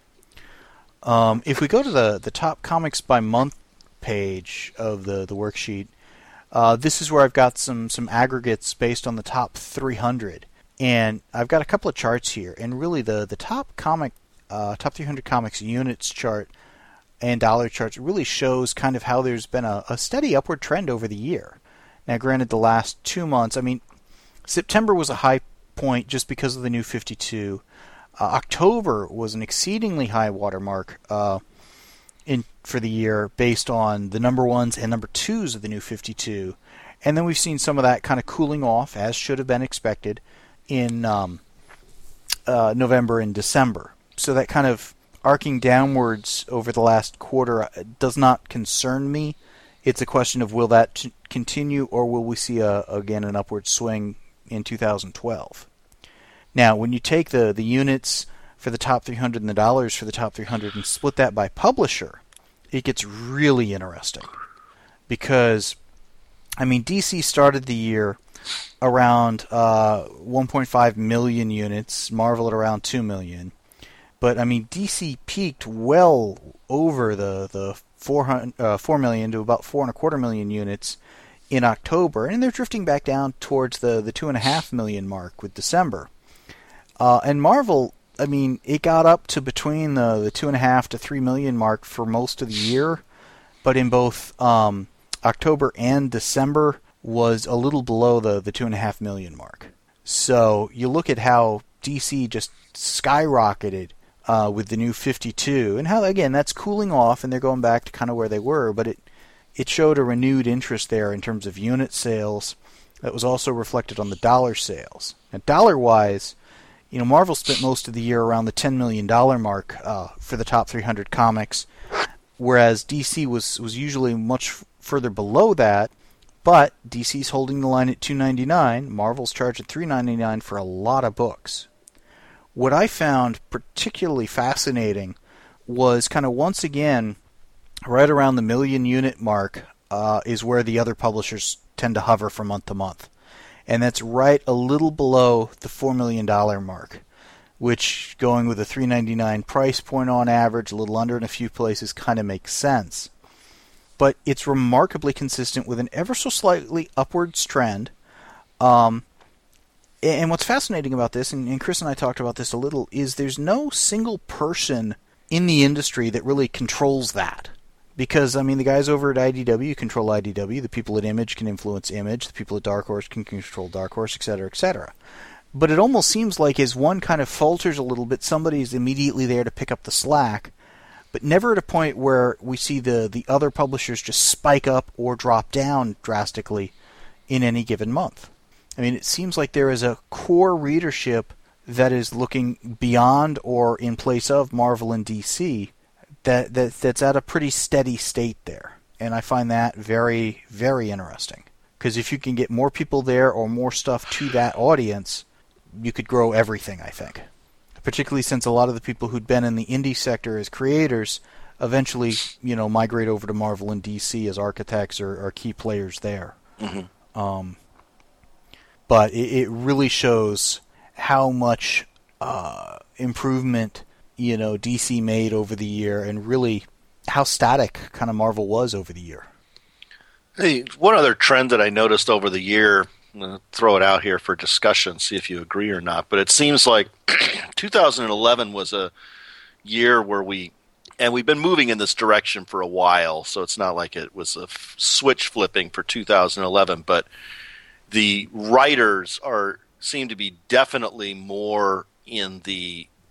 um, if we go to the, the top comics by month page of the, the worksheet, uh, this is where I've got some, some aggregates based on the top three hundred. And I've got a couple of charts here. And really the, the top comic, uh, top three hundred comics units chart and dollar charts really shows kind of how there's been a, a steady upward trend over the year. Now, granted, the last two months, I mean, September was a high point just because of the new fifty-two. Uh, October was an exceedingly high watermark uh, in for the year based on the number ones and number twos of the new fifty-two. And then we've seen some of that kind of cooling off, as should have been expected, in um, uh, November and December. So that kind of arcing downwards over the last quarter does not concern me. It's a question of will that t- continue, or will we see, a, again, an upward swing in two thousand twelve? Now, when you take the, the units for the top three hundred and the dollars for the top three hundred and split that by publisher, it gets really interesting. Because, I mean, D C started the year around uh, one point five million units, Marvel at around two million. But, I mean, D C peaked well over the, the four hundred, uh, four million to about four and a quarter million units in October, and they're drifting back down towards the, the two and a half million mark with December. Uh, and Marvel, I mean, it got up to between the, the two and a half to three million mark for most of the year, but in both um, October and December was a little below the, the two and a half million mark. So you look at how D C just skyrocketed uh, with the new fifty-two, and how, again, that's cooling off, and they're going back to kind of where they were, but it it showed a renewed interest there in terms of unit sales that was also reflected on the dollar sales. Now, dollar-wise, you know, Marvel spent most of the year around the ten million dollars mark uh, for the top three hundred comics, whereas D C was, was usually much f- further below that, but D C's holding the line at two ninety-nine, Marvel's charged at three ninety-nine for a lot of books. What I found particularly fascinating was kind of once again, right around the million unit mark uh, is where the other publishers tend to hover from month to month. And that's right a little below the four million dollars mark, which, going with a three ninety-nine price point on average, a little under in a few places, kind of makes sense. But it's remarkably consistent with an ever so slightly upwards trend. Um, and what's fascinating about this, and, and Chris and I talked about this a little, is there's no single person in the industry that really controls that. Because, I mean, the guys over at I D W control I D W, the people at Image can influence Image, the people at Dark Horse can control Dark Horse, et cetera, et cetera. But it almost seems like as one kind of falters a little bit, somebody's immediately there to pick up the slack, but never at a point where we see the, the other publishers just spike up or drop down drastically in any given month. I mean, it seems like there is a core readership that is looking beyond or in place of Marvel and D C, That, that that's at a pretty steady state there. And I find that very, very interesting. Because if you can get more people there or more stuff to that audience, you could grow everything, I think. Particularly since a lot of the people who'd been in the indie sector as creators eventually, you know, migrate over to Marvel and D C as architects or, or key players there. Mm-hmm. Um, but it, it really shows how much uh, improvement, you know, D C made over the year, and really how static kind of Marvel was over the year. Hey, one other trend that I noticed over the year, I'm going to throw it out here for discussion, see if you agree or not, but it seems like two thousand eleven was a year where we, and we've been moving in this direction for a while, so it's not like it was a f- switch flipping for two thousand eleven, but the writers are seem to be definitely more in the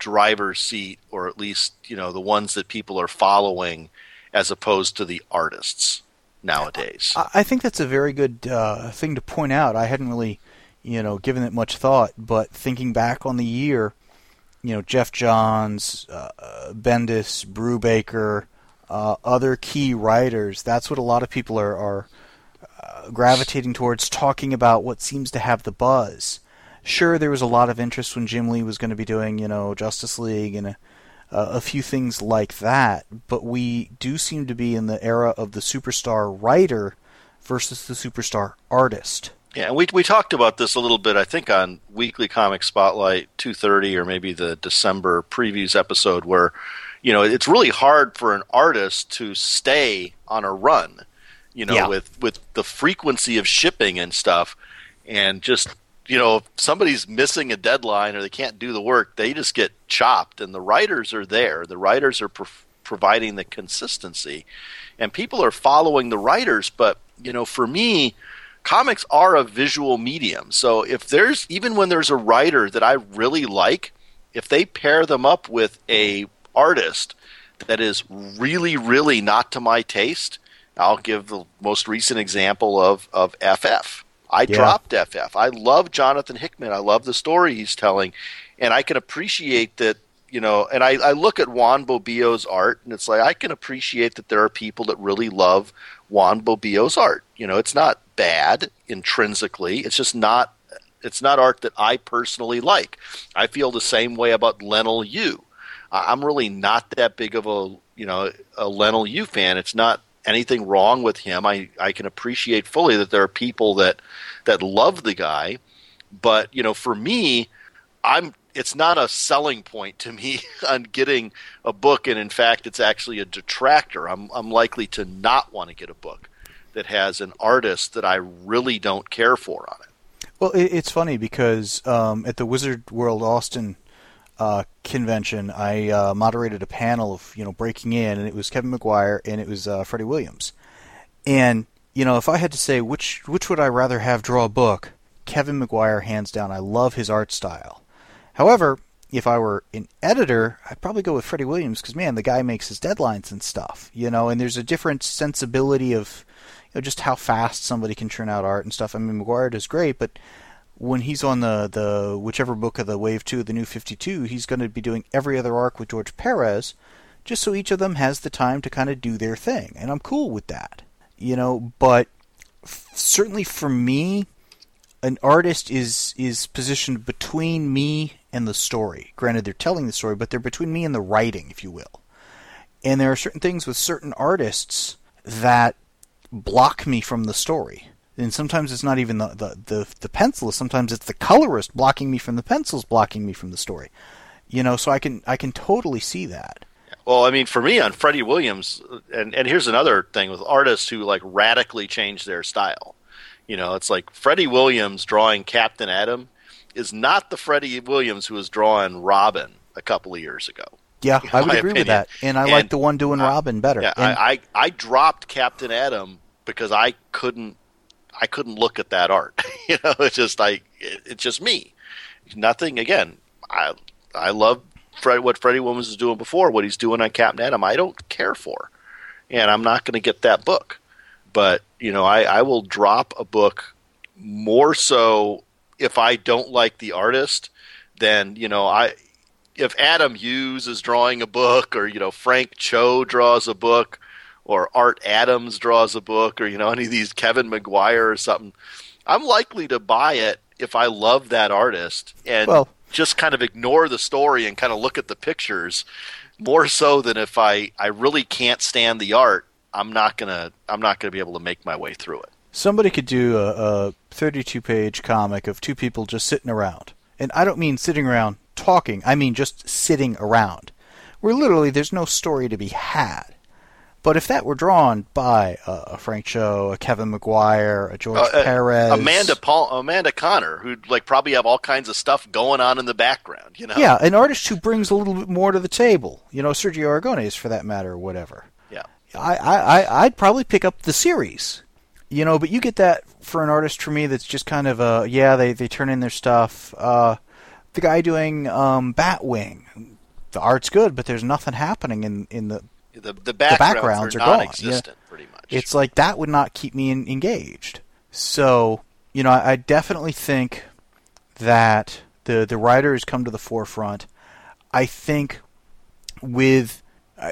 driver's seat, or at least, you know, the ones that people are following, as opposed to the artists nowadays. I think that's a very good uh, thing to point out. I hadn't really, you know, given it much thought, but thinking back on the year, you know, Jeff Johns, uh, Bendis, Brubaker, uh, other key writers, that's what a lot of people are, are uh, gravitating towards, talking about what seems to have the buzz. Sure, there was a lot of interest when Jim Lee was going to be doing, you know, Justice League and a, a few things like that, but we do seem to be in the era of the superstar writer versus the superstar artist. Yeah, and we we talked about this a little bit, I think, on Weekly Comic Spotlight two thirty, or maybe the December previews episode, where, you know, it's really hard for an artist to stay on a run, you know, yeah. with, with the frequency of shipping and stuff, and just, you know, if somebody's missing a deadline or they can't do the work, they just get chopped, and the writers are there. The writers are pro- providing the consistency, and people are following the writers. But, you know, for me, comics are a visual medium. So if there's, even when there's a writer that I really like, if they pair them up with a artist that is really, really not to my taste, I'll give the most recent example of, of F F. I yeah. dropped F F. I love Jonathan Hickman. I love the story he's telling, and I can appreciate that, you know, and I, I look at Juan Bobillo's art, and it's like, I can appreciate that there are people that really love Juan Bobillo's art. You know, it's not bad intrinsically. It's just not, it's not art that I personally like. I feel the same way about Leinil Yu. I'm really not that big of a, you know, a Leinil Yu fan. It's not anything wrong with him. I, I can appreciate fully that there are people that that love the guy, but, you know, for me, I'm it's not a selling point to me on getting a book, and in fact, it's actually a detractor. I'm I'm likely to not want to get a book that has an artist that I really don't care for on it. Well, it, it's funny because um, at the Wizard World Austin Uh, convention, I uh, moderated a panel of, you know, breaking in, and it was Kevin Maguire and it was uh, Freddie Williams. And, you know, if I had to say which which would I rather have draw a book, Kevin Maguire, hands down. I love his art style. However, if I were an editor, I'd probably go with Freddie Williams because, man, the guy makes his deadlines and stuff, you know, and there's a different sensibility of, you know, just how fast somebody can churn out art and stuff. I mean, Maguire does great, but when he's on the, the whichever book of the Wave two of the New fifty-two, he's going to be doing every other arc with George Perez, just so each of them has the time to kind of do their thing. And I'm cool with that. You know, but f- certainly for me, an artist is is positioned between me and the story. Granted, they're telling the story, but they're between me and the writing, if you will. And there are certain things with certain artists that block me from the story. And sometimes it's not even the, the, the, the pencilist. Sometimes it's the colorist blocking me from the pencils, blocking me from the story. You know, so I can I can totally see that. Well, I mean, for me on Freddie Williams, and, and here's another thing with artists who like radically change their style. You know, it's like Freddie Williams drawing Captain Atom is not the Freddie Williams who was drawing Robin a couple of years ago. Yeah, I would agree opinion. with that. And I and, like the one doing uh, Robin better. Yeah, and, I, I I dropped Captain Atom because I couldn't I couldn't look at that art. You know, it's just I it, it's just me. Nothing again. I I love Fred, what Freddie Williams is doing before, what he's doing on Captain Atom. I don't care for, and I'm not going to get that book. But you know, I, I will drop a book more so if I don't like the artist than, you know, I if Adam Hughes is drawing a book, or you know Frank Cho draws a book, or Art Adams draws a book, or you know any of these Kevin Maguire or something, I'm likely to buy it if I love that artist and well, just kind of ignore the story and kind of look at the pictures, more so than if I, I really can't stand the art. I'm not gonna I'm not gonna be able to make my way through it. Somebody could do a, a thirty-two page comic of two people just sitting around, and I don't mean sitting around talking. I mean just sitting around, where literally there's no story to be had. But if that were drawn by uh, a Frank Cho, a Kevin Maguire, a George uh, Perez, Amanda Paul, Amanda Connor, who'd like probably have all kinds of stuff going on in the background, you know? Yeah, an artist who brings a little bit more to the table. You know, Sergio Aragonés, for that matter, or whatever. Yeah, I, I, I'd probably pick up the series. You know, but you get that for an artist for me that's just kind of a yeah, they they turn in their stuff. Uh, the guy doing um, Batwing, the art's good, but there's nothing happening in, in the the, the backgrounds, the backgrounds are, are non-existent, gone. pretty much. It's like that would not keep me in, engaged. So, you know, I, I definitely think that the the writers come to the forefront. I think with uh,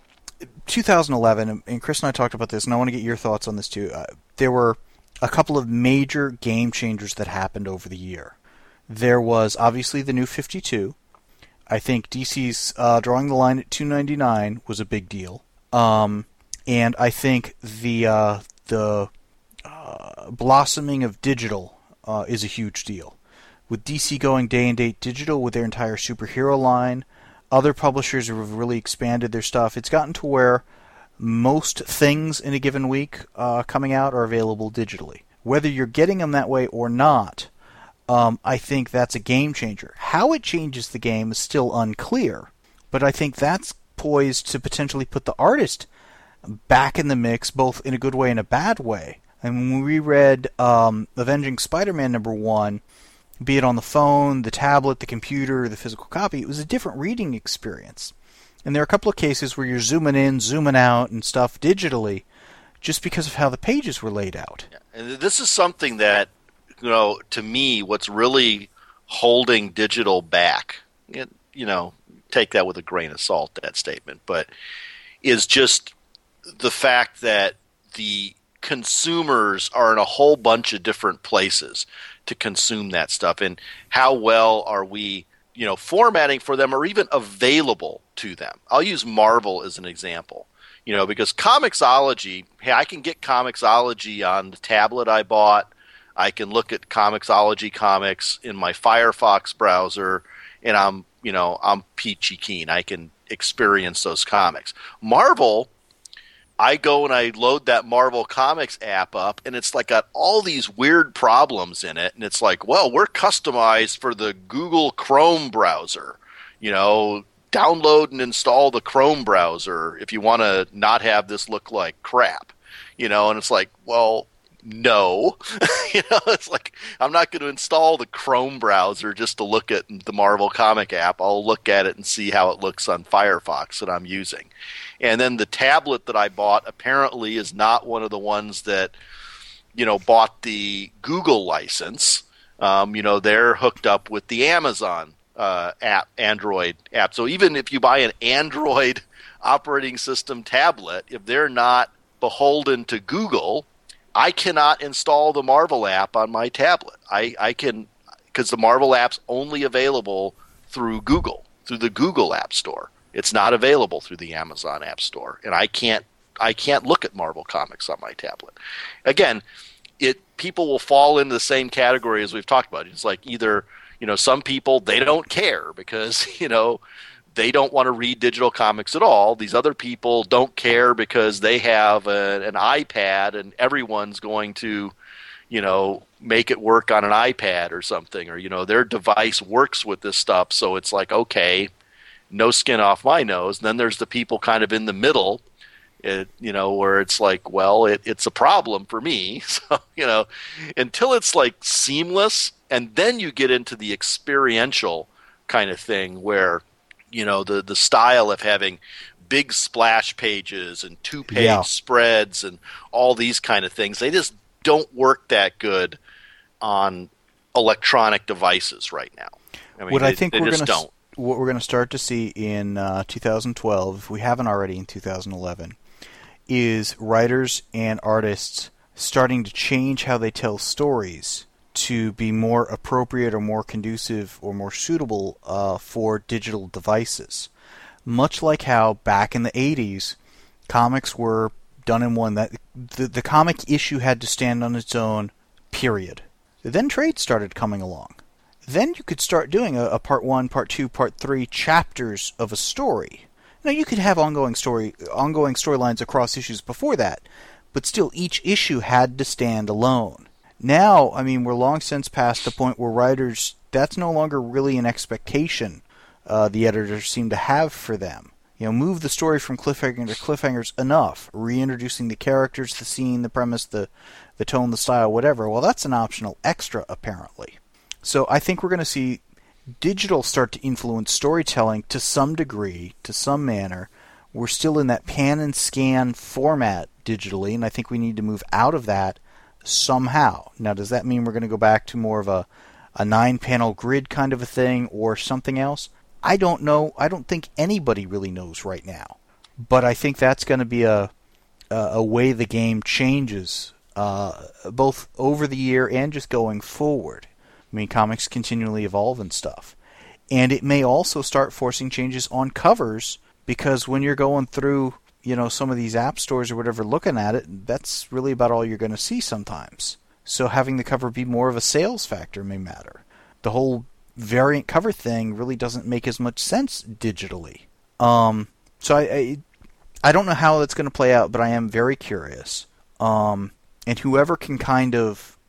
two thousand eleven, and Chris and I talked about this, and I want to get your thoughts on this too. Uh, there were a couple of major game changers that happened over the year. There was obviously the New fifty-two. I think D C's uh, drawing the line at two ninety-nine was a big deal. Um, and I think the uh, the uh, blossoming of digital uh, is a huge deal. With D C going day and date digital with their entire superhero line, other publishers have really expanded their stuff. It's gotten to where most things in a given week uh, coming out are available digitally. Whether you're getting them that way or not, um, I think that's a game changer. How it changes the game is still unclear, but I think that's poised to potentially put the artist back in the mix, both in a good way and a bad way. And when we read um, Avenging Spider-Man number one, be it on the phone, the tablet, the computer, the physical copy, it was a different reading experience. And there are a couple of cases where you're zooming in, zooming out, and stuff digitally, just because of how the pages were laid out. Yeah. And this is something that, you know, to me, what's really holding digital back, it, you know, take that with a grain of salt, that statement, but is just the fact that the consumers are in a whole bunch of different places to consume that stuff, and how well are we, you know, formatting for them or even available to them. I'll use Marvel as an example, you know, because Comixology, hey, I can get Comixology on the tablet I bought. I can look at Comixology comics in my Firefox browser, and I'm, you know, I'm peachy keen. I can experience those comics. Marvel, I go and I load that Marvel Comics app up, and it's like got all these weird problems in it. And it's like, well, we're customized for the Google Chrome browser. You know, download and install the Chrome browser if you want to not have this look like crap. You know, and it's like, well, no. You know, it's like, I'm not going to install the Chrome browser just to look at the Marvel Comic app. I'll look at it and see how it looks on Firefox that I'm using. And then the tablet that I bought apparently is not one of the ones that, you know, bought the Google license. Um, you know, they're hooked up with the Amazon uh, app, Android app. So even if you buy an Android operating system tablet, if they're not beholden to Google, I cannot install the Marvel app on my tablet. I, I can, because the Marvel app's only available through Google, through the Google App Store. It's not available through the Amazon App Store, and I can't I can't look at Marvel Comics on my tablet. Again, it people will fall into the same category as we've talked about. It's like either, you know, some people, they don't care because, you know, they don't want to read digital comics at all. These other people don't care because they have a, an iPad and everyone's going to, you know, make it work on an iPad or something, or, you know, their device works with this stuff. So it's like, okay, no skin off my nose. And then there's the people kind of in the middle, it, you know, where it's like, well, it, it's a problem for me. So, you know, until it's like seamless, and then you get into the experiential kind of thing where, you know, the, the style of having big splash pages and two-page yeah. spreads and all these kind of things, they just don't work that good on electronic devices right now. I mean, what they, I think they we're just gonna, don't. What we're going to start to see in uh, two thousand twelve, if we haven't already in two thousand eleven, is writers and artists starting to change how they tell stories to be more appropriate or more conducive or more suitable uh, for digital devices. Much like how back in the eighties, comics were done in one, that the, the comic issue had to stand on its own, period. Then trade started coming along. Then you could start doing a, a part one, part two, part three chapters of a story. Now you could have ongoing story, ongoing storylines across issues before that, but still each issue had to stand alone. Now, I mean, we're long since past the point where writers, that's no longer really an expectation uh, the editors seem to have for them. You know, move the story from cliffhanger to cliffhangers enough, reintroducing the characters, the scene, the premise, the, the tone, the style, whatever. Well, that's an optional extra, apparently. So I think we're going to see digital start to influence storytelling to some degree, to some manner. We're still in that pan and scan format digitally, and I think we need to move out of that somehow. Now, does that mean we're going to go back to more of a, a nine-panel grid kind of a thing or something else? I don't know. I don't think anybody really knows right now. But I think that's going to be a, a, a way the game changes, uh, both over the year and just going forward. I mean, comics continually evolve and stuff. And it may also start forcing changes on covers, because when you're going through, you know, some of these app stores or whatever looking at it, that's really about all you're going to see sometimes. So having the cover be more of a sales factor may matter. The whole variant cover thing really doesn't make as much sense digitally. Um, so I, I I don't know how that's going to play out, but I am very curious. Um, and whoever can kind of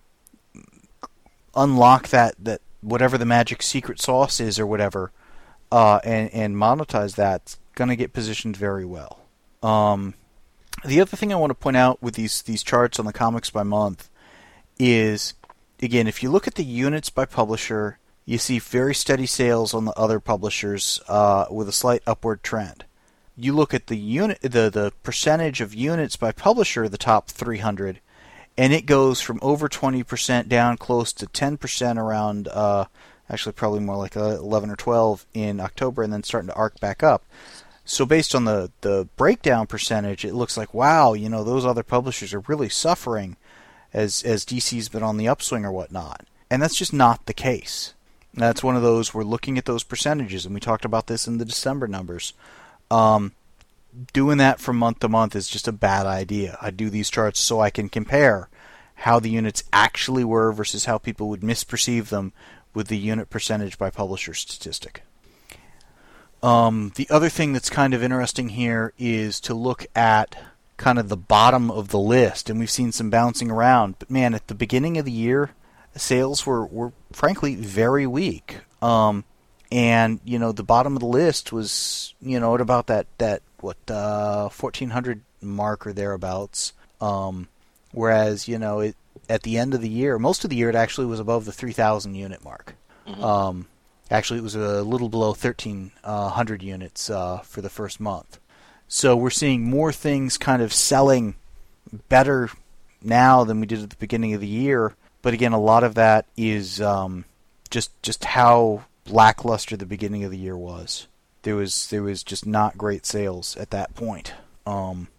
unlock that, that whatever the magic secret sauce is or whatever, uh, and, and monetize that's going to get positioned very well. Um, the other thing I want to point out with these, these charts on the comics by month is, again, if you look at the units by publisher, you see very steady sales on the other publishers uh, with a slight upward trend. You look at the unit, the the percentage of units by publisher, the top three hundred, and it goes from over twenty percent down close to ten percent around, uh, actually probably more like eleven or twelve in October, and then starting to arc back up. So based on the, the breakdown percentage, it looks like, wow, you know, those other publishers are really suffering as as D C's been on the upswing or whatnot. And that's just not the case. That's one of those, we're looking at those percentages, and we talked about this in the December numbers. Um, doing that from month to month is just a bad idea. I do these charts so I can compare how the units actually were versus how people would misperceive them with the unit percentage by publisher statistic. Um, the other thing that's kind of interesting here is to look at kind of the bottom of the list, and we've seen some bouncing around. But man, at the beginning of the year, sales were, were frankly very weak. Um, and, you know, the bottom of the list was, you know, at about that, that what, uh, fourteen hundred mark or thereabouts. Um, whereas, you know, it, at the end of the year, most of the year, it actually was above the three thousand unit mark. Mm-hmm. Um, actually, it was a little below thirteen hundred units uh, for the first month. So we're seeing more things kind of selling better now than we did at the beginning of the year. But again, a lot of that is um, just just how lackluster the beginning of the year was. There was there was just not great sales at that point. Um,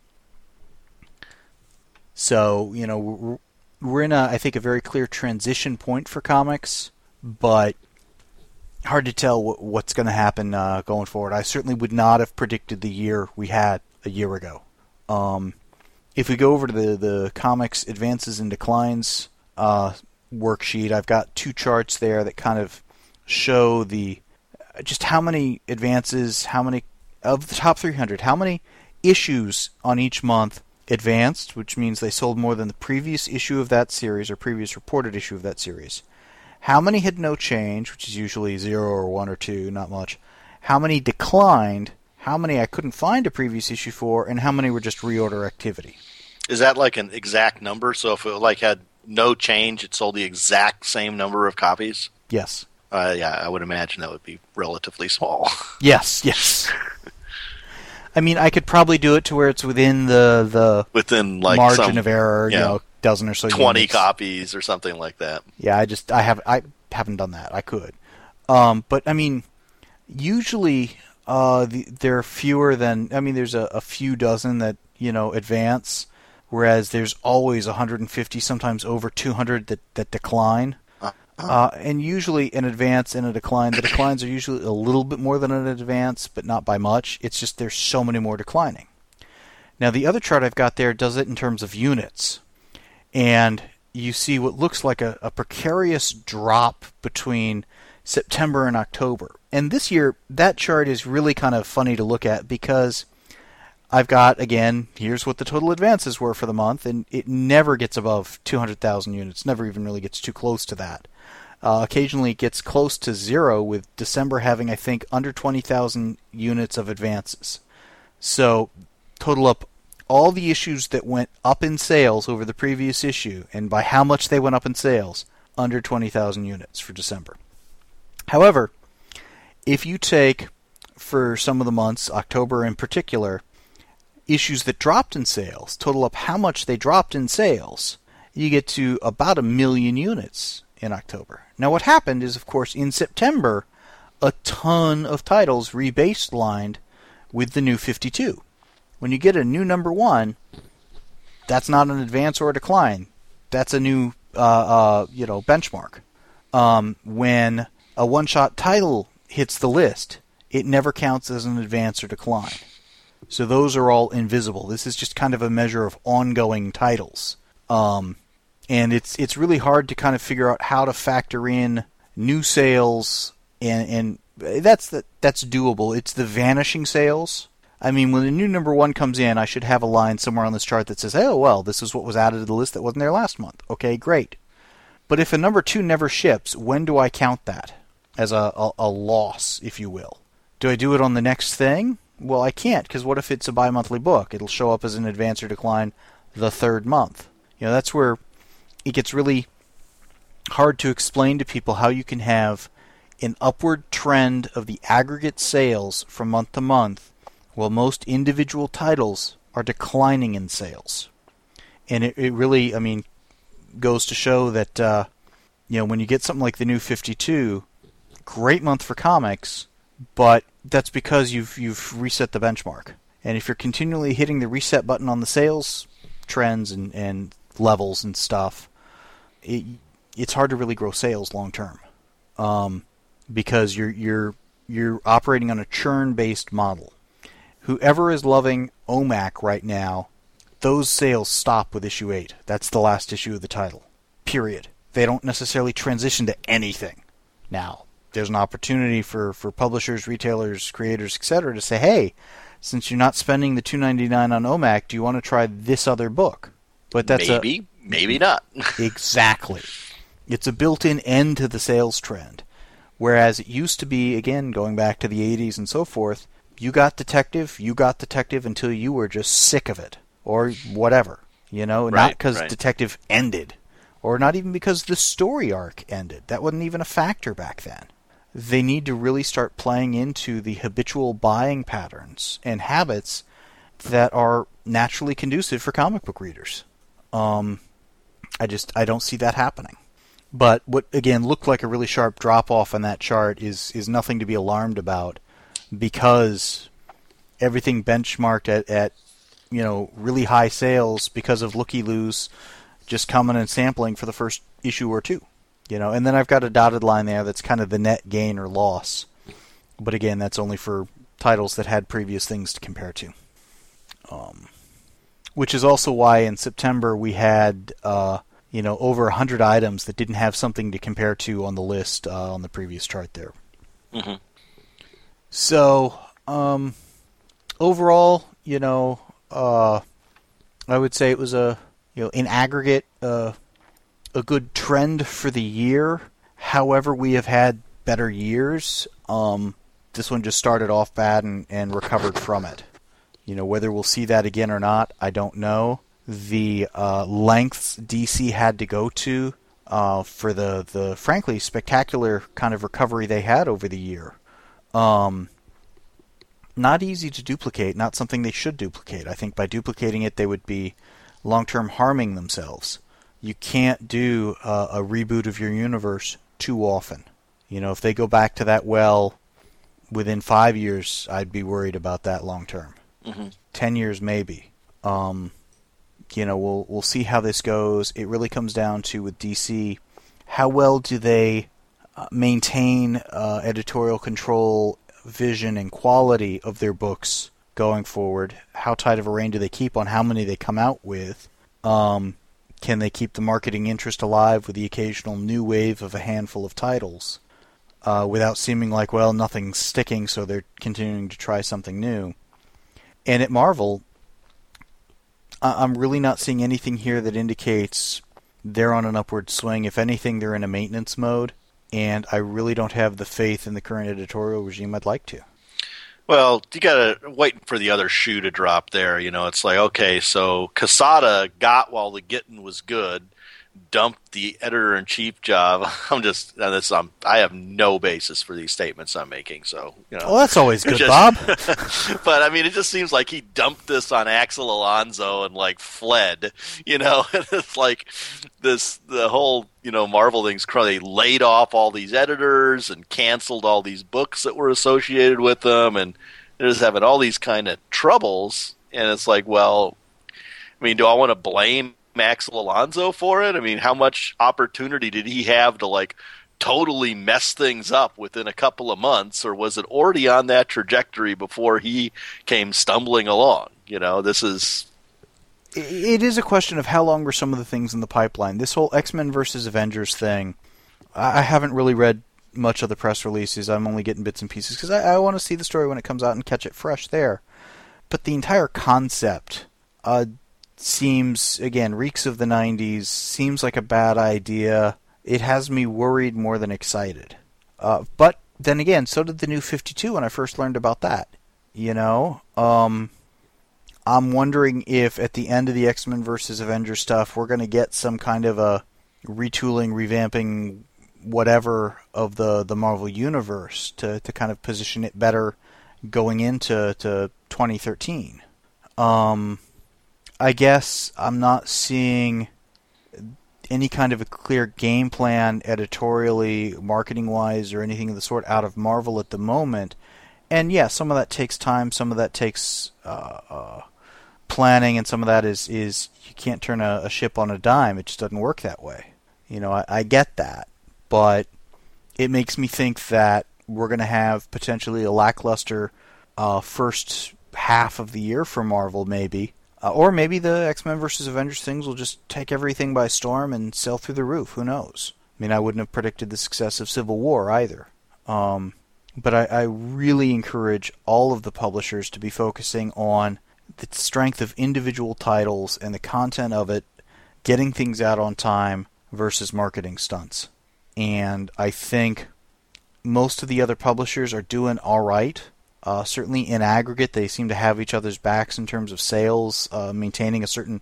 so you know we're, we're in a I think a very clear transition point for comics, but hard to tell what, what's going to happen uh, going forward. I certainly would not have predicted the year we had a year ago. Um, if we go over to the the comics advances and declines Uh, worksheet, I've got two charts there that kind of show the just how many advances, how many of the top three hundred, how many issues on each month advanced, which means they sold more than the previous issue of that series or previous reported issue of that series. How many had no change, which is usually zero or one or two, not much. How many declined, how many I couldn't find a previous issue for, and how many were just reorder activity. Is that like an exact number? So if it like had no change, it sold the exact same number of copies? Yes. Uh, yeah, I would imagine that would be relatively small. Yes, yes. I mean, I could probably do it to where it's within the the within like margin some, of error, you yeah, know, dozen or so twenty units. copies or something like that. Yeah, I just I have I haven't done that. I could, um, but I mean, usually uh, the, there are fewer than I mean, there's a, a few dozen that you know advance. Whereas there's always one hundred fifty, sometimes over two hundred that, that decline. Uh, and usually an advance and a decline. The declines are usually a little bit more than an advance, but not by much. It's just there's so many more declining. Now the other chart I've got there does it in terms of units. And you see what looks like a, a precarious drop between September and October. And this year, that chart is really kind of funny to look at because I've got, again, here's what the total advances were for the month, and it never gets above two hundred thousand units, never even really gets too close to that. Uh, occasionally it gets close to zero, with December having, I think, under twenty thousand units of advances. So, total up all the issues that went up in sales over the previous issue, and by how much they went up in sales, under twenty thousand units for December. However, if you take, for some of the months, October in particular, issues that dropped in sales, total up how much they dropped in sales, you get to about a million units in October. Now what happened is, of course, in September, a ton of titles rebaselined with the new fifty-two. When you get a new number one, that's not an advance or a decline. That's a new uh, uh, you know, benchmark. Um, when a one-shot title hits the list, it never counts as an advance or decline. So those are all invisible. This is just kind of a measure of ongoing titles. Um, and it's it's really hard to kind of figure out how to factor in new sales, and, and that's the, that's doable. It's the vanishing sales. I mean, when the new number one comes in, I should have a line somewhere on this chart that says, oh, well, this is what was added to the list that wasn't there last month. Okay, great. But if a number two never ships, when do I count that as a, a, a loss, if you will? Do I do it on the next thing? Well, I can't, because what if it's a bi-monthly book? It'll show up as an advance or decline the third month. You know, that's where it gets really hard to explain to people how you can have an upward trend of the aggregate sales from month to month, while most individual titles are declining in sales. And it, it really, I mean, goes to show that, uh, you know, when you get something like the new fifty-two, great month for comics, but that's because you've you've reset the benchmark. And if you're continually hitting the reset button on the sales trends and, and levels and stuff, it, it's hard to really grow sales long term, um, because you're you're you're operating on a churn-based model. Whoever is loving O M A C right now, those sales stop with issue eight. That's the last issue of the title. Period. They don't necessarily transition to anything. Now, there's an opportunity for, for publishers, retailers, creators, et cetera to say, hey, since you're not spending the two ninety-nine on O M A C, do you want to try this other book? But that's maybe, a, maybe not. Exactly. It's a built-in end to the sales trend. Whereas it used to be, again, going back to the eighties and so forth, you got Detective, you got Detective until you were just sick of it. Or whatever. You know, right, not because right. Detective ended. Or not even because the story arc ended. That wasn't even a factor back then. They need to really start playing into the habitual buying patterns and habits that are naturally conducive for comic book readers. Um, I just, I don't see that happening. But what, again, looked like a really sharp drop-off on that chart is, is nothing to be alarmed about, because everything benchmarked at, at you know, really high sales because of looky-loos just coming and sampling for the first issue or two. You know, and then I've got a dotted line there that's kind of the net gain or loss. But again, that's only for titles that had previous things to compare to. Um, which is also why in September we had, uh, you know, over one hundred items that didn't have something to compare to on the list uh, on the previous chart there. Mm-hmm. So, um, overall, you know, uh, I would say it was a, you know, in aggregate, uh, a good trend for the year. However, we have had better years. Um, this one just started off bad and, and recovered from it. You know, whether we'll see that again or not, I don't know. The uh, lengths D C had to go to uh, for the, the, frankly, spectacular kind of recovery they had over the year. Um, not easy to duplicate, not something they should duplicate. I think by duplicating it, they would be long-term harming themselves. You can't do uh, a reboot of your universe too often. You know, if they go back to that well within five years, I'd be worried about that long term. Mm-hmm. Ten years, maybe. Um, you know, we'll we'll see how this goes. It really comes down to, with D C, how well do they uh, maintain uh, editorial control, vision, and quality of their books going forward? How tight of a rein do they keep on how many they come out with? Um, can they keep the marketing interest alive with the occasional new wave of a handful of titles uh, without seeming like, well, nothing's sticking, so they're continuing to try something new? And at Marvel, I'm really not seeing anything here that indicates they're on an upward swing. If anything, they're in a maintenance mode, and I really don't have the faith in the current editorial regime I'd like to. Well, you gotta wait for the other shoe to drop there. You know, it's like, okay, so Casada got while the getting was good, dumped the editor-in-chief job. I'm just, and this, I'm, I have no basis for these statements I'm making, so, you know. Well, that's always good, just, Bob. But, I mean, it just seems like he dumped this on Axel Alonso and, like, fled, you know. It's like this, the whole, you know, Marvel thing's they laid off all these editors and canceled all these books that were associated with them, and they're just having all these kind of troubles, and it's like, well, I mean, do I want to blame Axel Alonso for it? I mean, how much opportunity did he have to like totally mess things up within a couple of months, or was it already on that trajectory before he came stumbling along? You know, this is it is a question of how long were some of the things in the pipeline. This whole X-Men versus Avengers thing, I haven't really read much of the press releases. I'm only getting bits and pieces because I, I want to see the story when it comes out and catch it fresh there. But the entire concept uh, seems, again, reeks of the nineties, seems like a bad idea. It has me worried more than excited. Uh, but then again, so did the New fifty-two when I first learned about that. You know? Um, I'm wondering if at the end of the X-Men versus Avengers stuff, we're going to get some kind of a retooling, revamping, whatever of the, the Marvel Universe to, to kind of position it better going into to twenty thirteen. Um... I guess I'm not seeing any kind of a clear game plan editorially, marketing-wise, or anything of the sort out of Marvel at the moment. And yeah, some of that takes time, some of that takes uh, uh, planning, and some of that is, is you can't turn a, a ship on a dime. It just doesn't work that way. You know, I, I get that. But it makes me think that we're going to have potentially a lackluster uh, first half of the year for Marvel, maybe. Uh, or maybe the X-Men versus Avengers things will just take everything by storm and sail through the roof. Who knows? I mean, I wouldn't have predicted the success of Civil War either. Um, but I, I really encourage all of the publishers to be focusing on the strength of individual titles and the content of it, getting things out on time versus marketing stunts. And I think most of the other publishers are doing all right. Uh, certainly in aggregate, they seem to have each other's backs in terms of sales, uh, maintaining a certain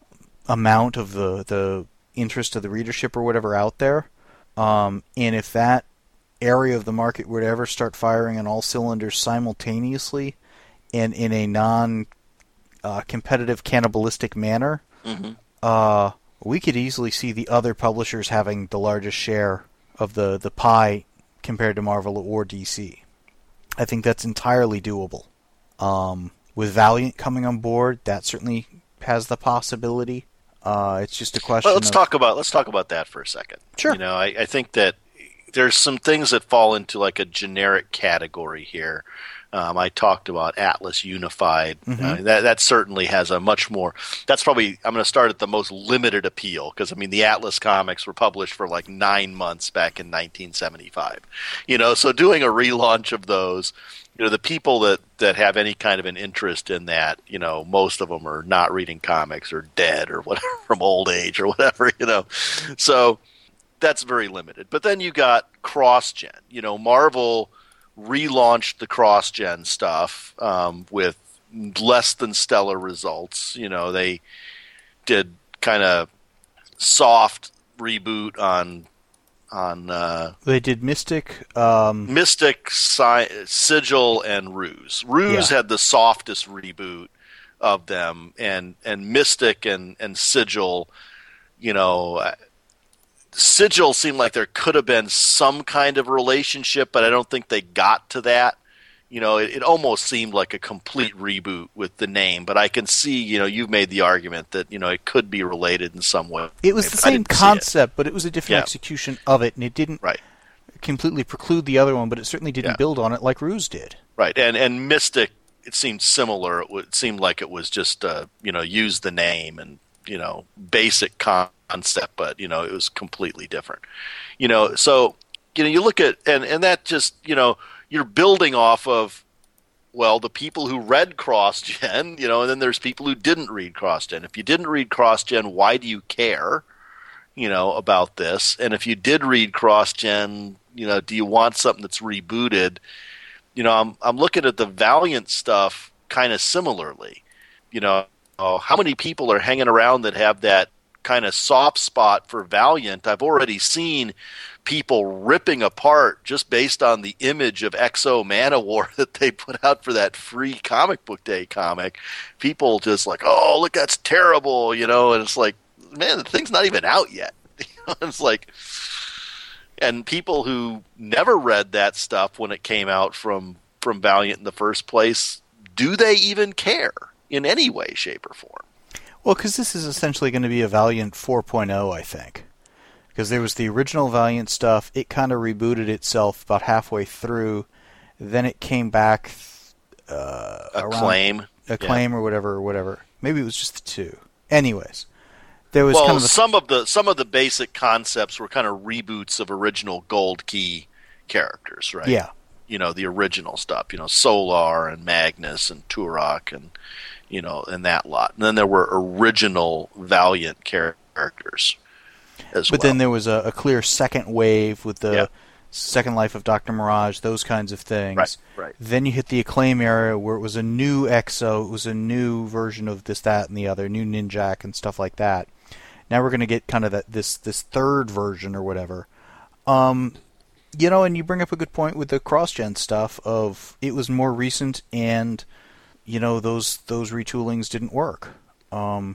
amount of the, the interest of the readership or whatever out there. Um, and if that area of the market would ever start firing on all cylinders simultaneously and in a non-competitive, uh, cannibalistic manner, mm-hmm. uh, we could easily see the other publishers having the largest share of the, the pie compared to Marvel or D C. I think that's entirely doable. Um, with Valiant coming on board, that certainly has the possibility. Uh, it's just a question. Well, let's of... talk about let's talk about that for a second. Sure. You know, I, I think that there's some things that fall into like a generic category here. Um, I talked about Atlas Unified. Mm-hmm. Uh, that that certainly has a much more. That's probably I'm going to start at the most limited appeal because I mean the Atlas comics were published for like nine months back in nineteen seventy-five. You know, so doing a relaunch of those, you know, the people that, that have any kind of an interest in that, you know, most of them are not reading comics or dead or whatever from old age or whatever. You know, so that's very limited. But then you got cross-gen. You know, Marvel relaunched the cross-gen stuff um, with less than stellar results. You know, they did kind of soft reboot on on. Uh, they did Mystic, um... Mystic, si- Sigil, and Ruse. Ruse yeah. had the softest reboot of them, and and Mystic and and Sigil, you know. Sigil seemed like there could have been some kind of relationship, but I don't think they got to that. You know, it, it almost seemed like a complete reboot with the name, but I can see, you know, you've made the argument that, you know, it could be related in some way. It was the same concept, but it was a different yeah. execution of it, and it didn't right. completely preclude the other one, but it certainly didn't yeah. build on it like Ruse did. Right, and and Mystic, it seemed similar. It, would, it seemed like it was just, uh, you know, use the name and, you know, basic concept. concept, but you know it was completely different. You know, so you know you look at and and that just you know you're building off of well the people who read cross-gen, you know, and then there's people who didn't read cross-gen. If you didn't read cross-gen, why do you care? You know about this, and if you did read cross-gen, you know, do you want something that's rebooted? you know, I'm I'm looking at the Valiant stuff kind of similarly. You know, uh, how many people are hanging around that have that kind of soft spot for Valiant? I've already seen people ripping apart just based on the image of X O Manowar that they put out for that free comic book day comic. People just like, oh, look, that's terrible, you know, and it's like, man, the thing's not even out yet. It's like, and people who never read that stuff when it came out from, from Valiant in the first place, do they even care in any way, shape, or form? Well, because this is essentially going to be a Valiant four point oh, I think. Because there was the original Valiant stuff, it kind of rebooted itself about halfway through, then it came back uh, Acclaim. Acclaim yeah. or whatever, or whatever. Maybe it was just the two. Anyways, there was well, kind of a... some of the some of the basic concepts were kind of reboots of original Gold Key characters, right? Yeah. You know, the original stuff, you know, Solar and Magnus and Turok and, you know, and that lot. And then there were original Valiant characters. As but well. then there was a, a clear second wave with the yeah. Second Life of Doctor Mirage, those kinds of things. Right, right. Then you hit the Acclaim era where it was a new X O, it was a new version of this, that, and the other, new Ninjak and stuff like that. Now we're going to get kind of that this this third version or whatever. Um, you know, and you bring up a good point with the cross-gen stuff of it was more recent and, you know, those those retoolings didn't work. Um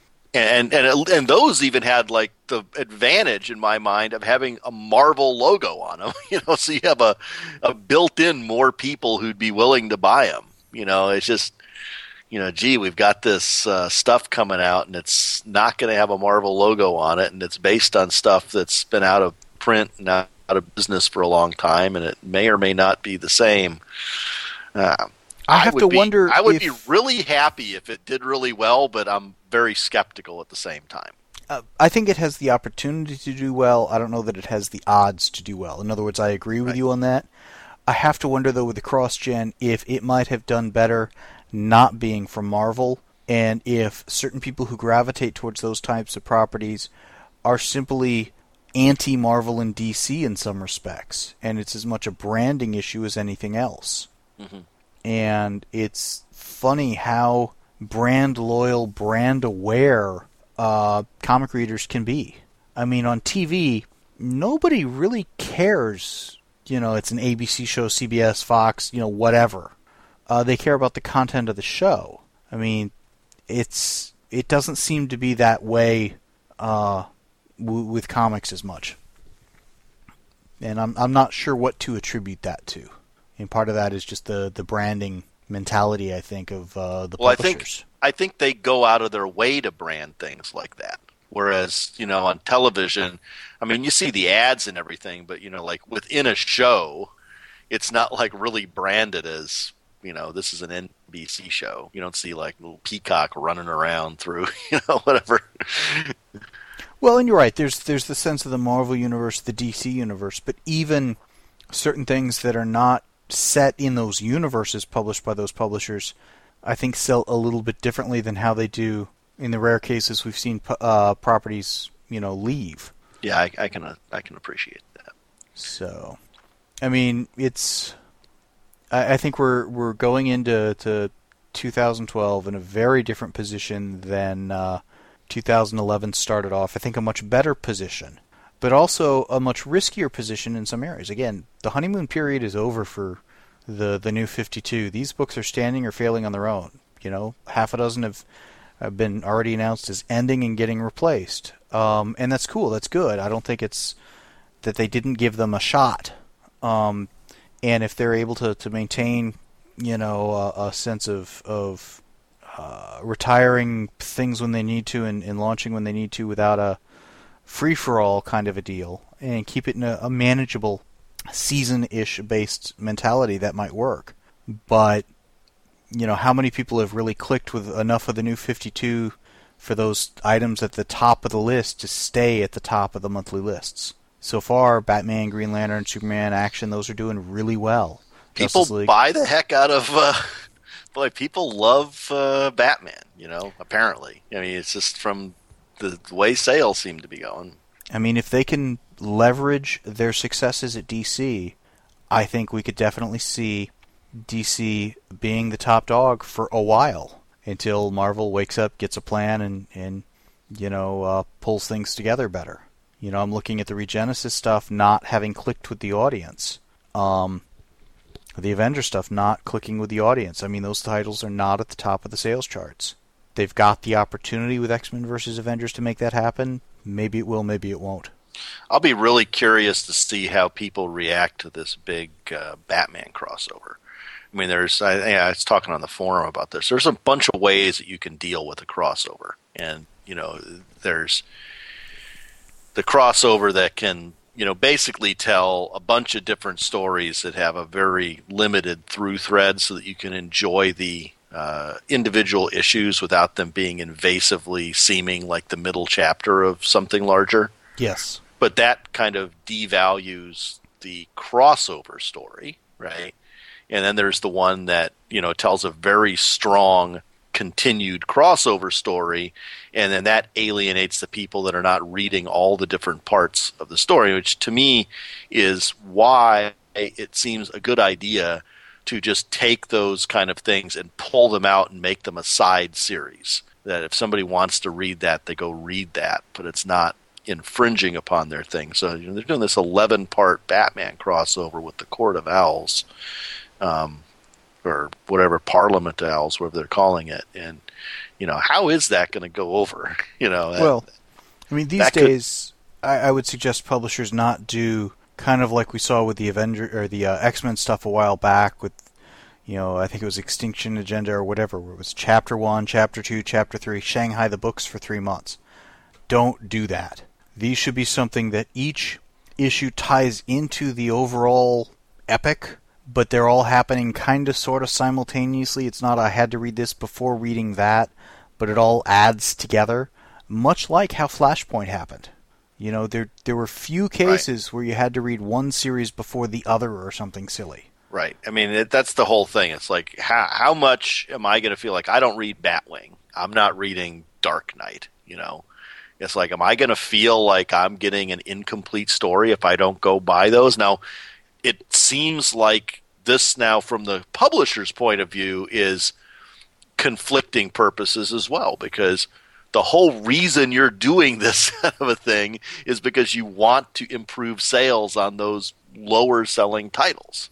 And and and those even had like the advantage in my mind of having a Marvel logo on them, you know. So you have a, a built-in more people who'd be willing to buy them. You know, it's just, you know, gee, we've got this uh, stuff coming out, and it's not going to have a Marvel logo on it, and it's based on stuff that's been out of print and out of business for a long time, and it may or may not be the same. Uh, I have I to be, wonder. I would if... be really happy if it did really well, but I'm very skeptical at the same time. Uh, I think it has the opportunity to do well. I don't know that it has the odds to do well. In other words, I agree with right. you on that. I have to wonder, though, with the cross-gen, if it might have done better not being from Marvel, and if certain people who gravitate towards those types of properties are simply anti-Marvel and D C in some respects, and it's as much a branding issue as anything else. Mm-hmm. And it's funny how brand-loyal, brand-aware uh, comic readers can be. I mean, on T V, nobody really cares. You know, it's an A B C show, C B S, Fox, you know, whatever. Uh, they care about the content of the show. I mean, it's it doesn't seem to be that way uh, w- with comics as much. And I'm I'm not sure what to attribute that to. And part of that is just the, the branding mentality, I think, of uh, the well, publishers. I think I think they go out of their way to brand things like that. Whereas, you know, on television, I mean, you see the ads and everything, but, you know, like within a show, it's not like really branded as, you know, this is an N B C show. You don't see like little Peacock running around through, you know, whatever. Well, and you're right. There's there's the sense of the Marvel universe, the D C universe, but even certain things that are not set in those universes published by those publishers, I think sell a little bit differently than how they do in the rare cases we've seen uh, properties, you know, leave. Yeah, I, I can uh, I can appreciate that. So, I mean, it's. I, I think we're we're going into to two thousand twelve in a very different position than uh, two thousand eleven started off. I think a much better position, but also a much riskier position in some areas. Again, the honeymoon period is over for the the new fifty-two. These books are standing or failing on their own. You know, half a dozen have, have been already announced as ending and getting replaced. Um, and that's cool. That's good. I don't think it's that they didn't give them a shot. Um, and if they're able to, to maintain, you know, a, a sense of of uh, retiring things when they need to and, and launching when they need to without a free-for-all kind of a deal, and keep it in a, a manageable season-ish based mentality, that might work. But, you know, how many people have really clicked with enough of the new fifty-two for those items at the top of the list to stay at the top of the monthly lists? So far, Batman, Green Lantern, Superman, Action, those are doing really well. People buy the heck out of... Uh, boy, people love uh, Batman, you know, apparently. I mean, it's just from the way sales seem to be going. I mean, if they can leverage their successes at D C, I think we could definitely see D C being the top dog for a while until Marvel wakes up, gets a plan, and, and you know, uh, pulls things together better. You know, I'm looking at the Regenesis stuff not having clicked with the audience. Um, the Avengers stuff not clicking with the audience. I mean, those titles are not at the top of the sales charts. They've got the opportunity with X-Men versus Avengers to make that happen. Maybe it will, maybe it won't. I'll be really curious to see how people react to this big uh, Batman crossover. I mean, there's I, I was talking on the forum about this. There's a bunch of ways that you can deal with a crossover, and you know, there's the crossover that can, you know, basically tell a bunch of different stories that have a very limited through thread, so that you can enjoy the uh, individual issues without them being invasively seeming like the middle chapter of something larger. Yes. But that kind of devalues the crossover story, right? And then there's the one that, you know, tells a very strong continued crossover story, and then that alienates the people that are not reading all the different parts of the story, which to me is why it seems a good idea to just take those kind of things and pull them out and make them a side series. That if somebody wants to read that, they go read that, but it's not infringing upon their thing. So you know, they're doing this eleven-part Batman crossover with the Court of Owls, um, or whatever, Parliament Owls, whatever they're calling it. And you know, how is that going to go over? You know, well, I mean, these that days, could... I, I would suggest publishers not do kind of like we saw with the Avenger or the uh, X-Men stuff a while back with, you know, I think it was Extinction Agenda or whatever, where it was Chapter One, Chapter Two, Chapter Three, Shanghai the books for three months. Don't do that. These should be something that each issue ties into the overall epic, but they're all happening kind of sort of simultaneously. It's not I had to read this before reading that, but it all adds together, much like how Flashpoint happened. You know, there there were few cases right. where you had to read one series before the other or something silly. Right. I mean, it, that's the whole thing. It's like, how, how much am I going to feel like I don't read Batwing? I'm not reading Dark Knight, you know? It's like, am I going to feel like I'm getting an incomplete story if I don't go buy those? Now, it seems like this now, from the publisher's point of view, is conflicting purposes as well, because the whole reason you're doing this kind of a thing is because you want to improve sales on those lower selling titles.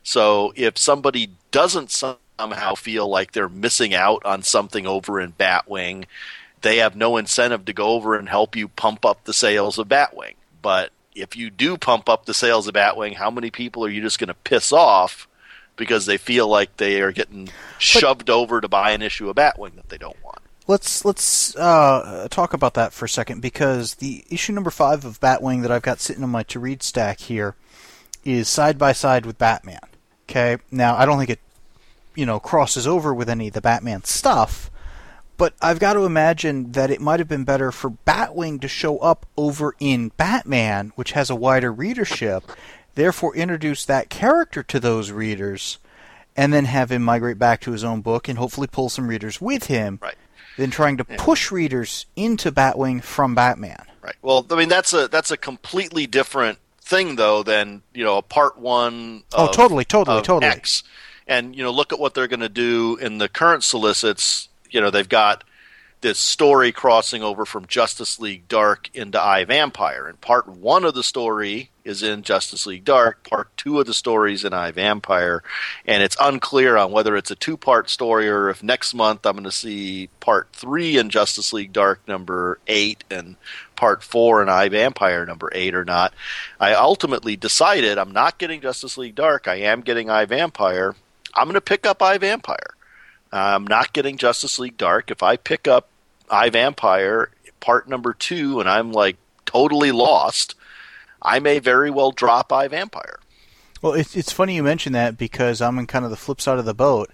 So if somebody doesn't somehow feel like they're missing out on something over in Batwing, they have no incentive to go over and help you pump up the sales of Batwing. But if you do pump up the sales of Batwing, how many people are you just going to piss off because they feel like they are getting shoved but, over to buy an issue of Batwing that they don't want? Let's let's uh, talk about that for a second, because the issue number five of Batwing that I've got sitting on my to-read stack here is side by side with Batman. Okay, now I don't think it, you know, crosses over with any of the Batman stuff, but I've got to imagine that it might have been better for Batwing to show up over in Batman, which has a wider readership, therefore introduce that character to those readers, and then have him migrate back to his own book and hopefully pull some readers with him. Right. Than trying to push readers into Batwing from Batman. Right. Well, I mean, that's a that's a completely different thing, though, than, you know, a part one of, oh, totally, totally, of totally. X. And, you know, look at what they're going to do in the current solicits. You know, they've got this story crossing over from Justice League Dark into iVampire. And part one of the story is in Justice League Dark. Part two of the story is in iVampire. And it's unclear on whether it's a two-part story or if next month I'm going to see part three in Justice League Dark number eight and part four in iVampire number eight or not. I ultimately decided I'm not getting Justice League Dark. I am getting iVampire. I'm going to pick up iVampire. I'm not getting Justice League Dark. If I pick up iVampire part number two and I'm like totally lost, I may very well drop iVampire. Well, it's it's funny you mention that, because I'm in kind of the flip side of the boat.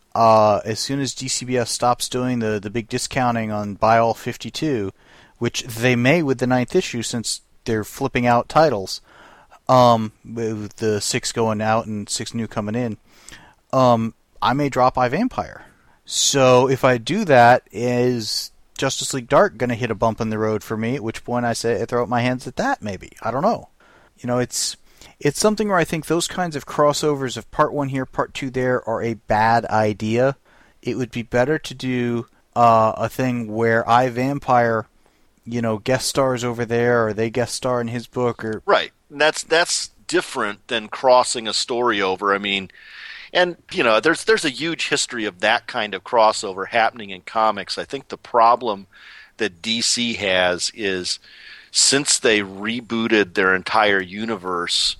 Uh, as soon as D C B S stops doing the, the big discounting on Buy All fifty-two, which they may with the ninth issue since they're flipping out titles, um, with the six going out and six new coming in, um, I may drop iVampire. So if I do that, is Justice League Dark going to hit a bump in the road for me? At which point I say I throw up my hands at that, maybe. I don't know. You know, it's It's something where I think those kinds of crossovers of part one here, part two there, are a bad idea. It would be better to do uh, a thing where I, Vampire, you know, guest stars over there, or they guest star in his book, or right. And that's that's different than crossing a story over. I mean, and you know, there's there's a huge history of that kind of crossover happening in comics. I think the problem that D C has is since they rebooted their entire universe,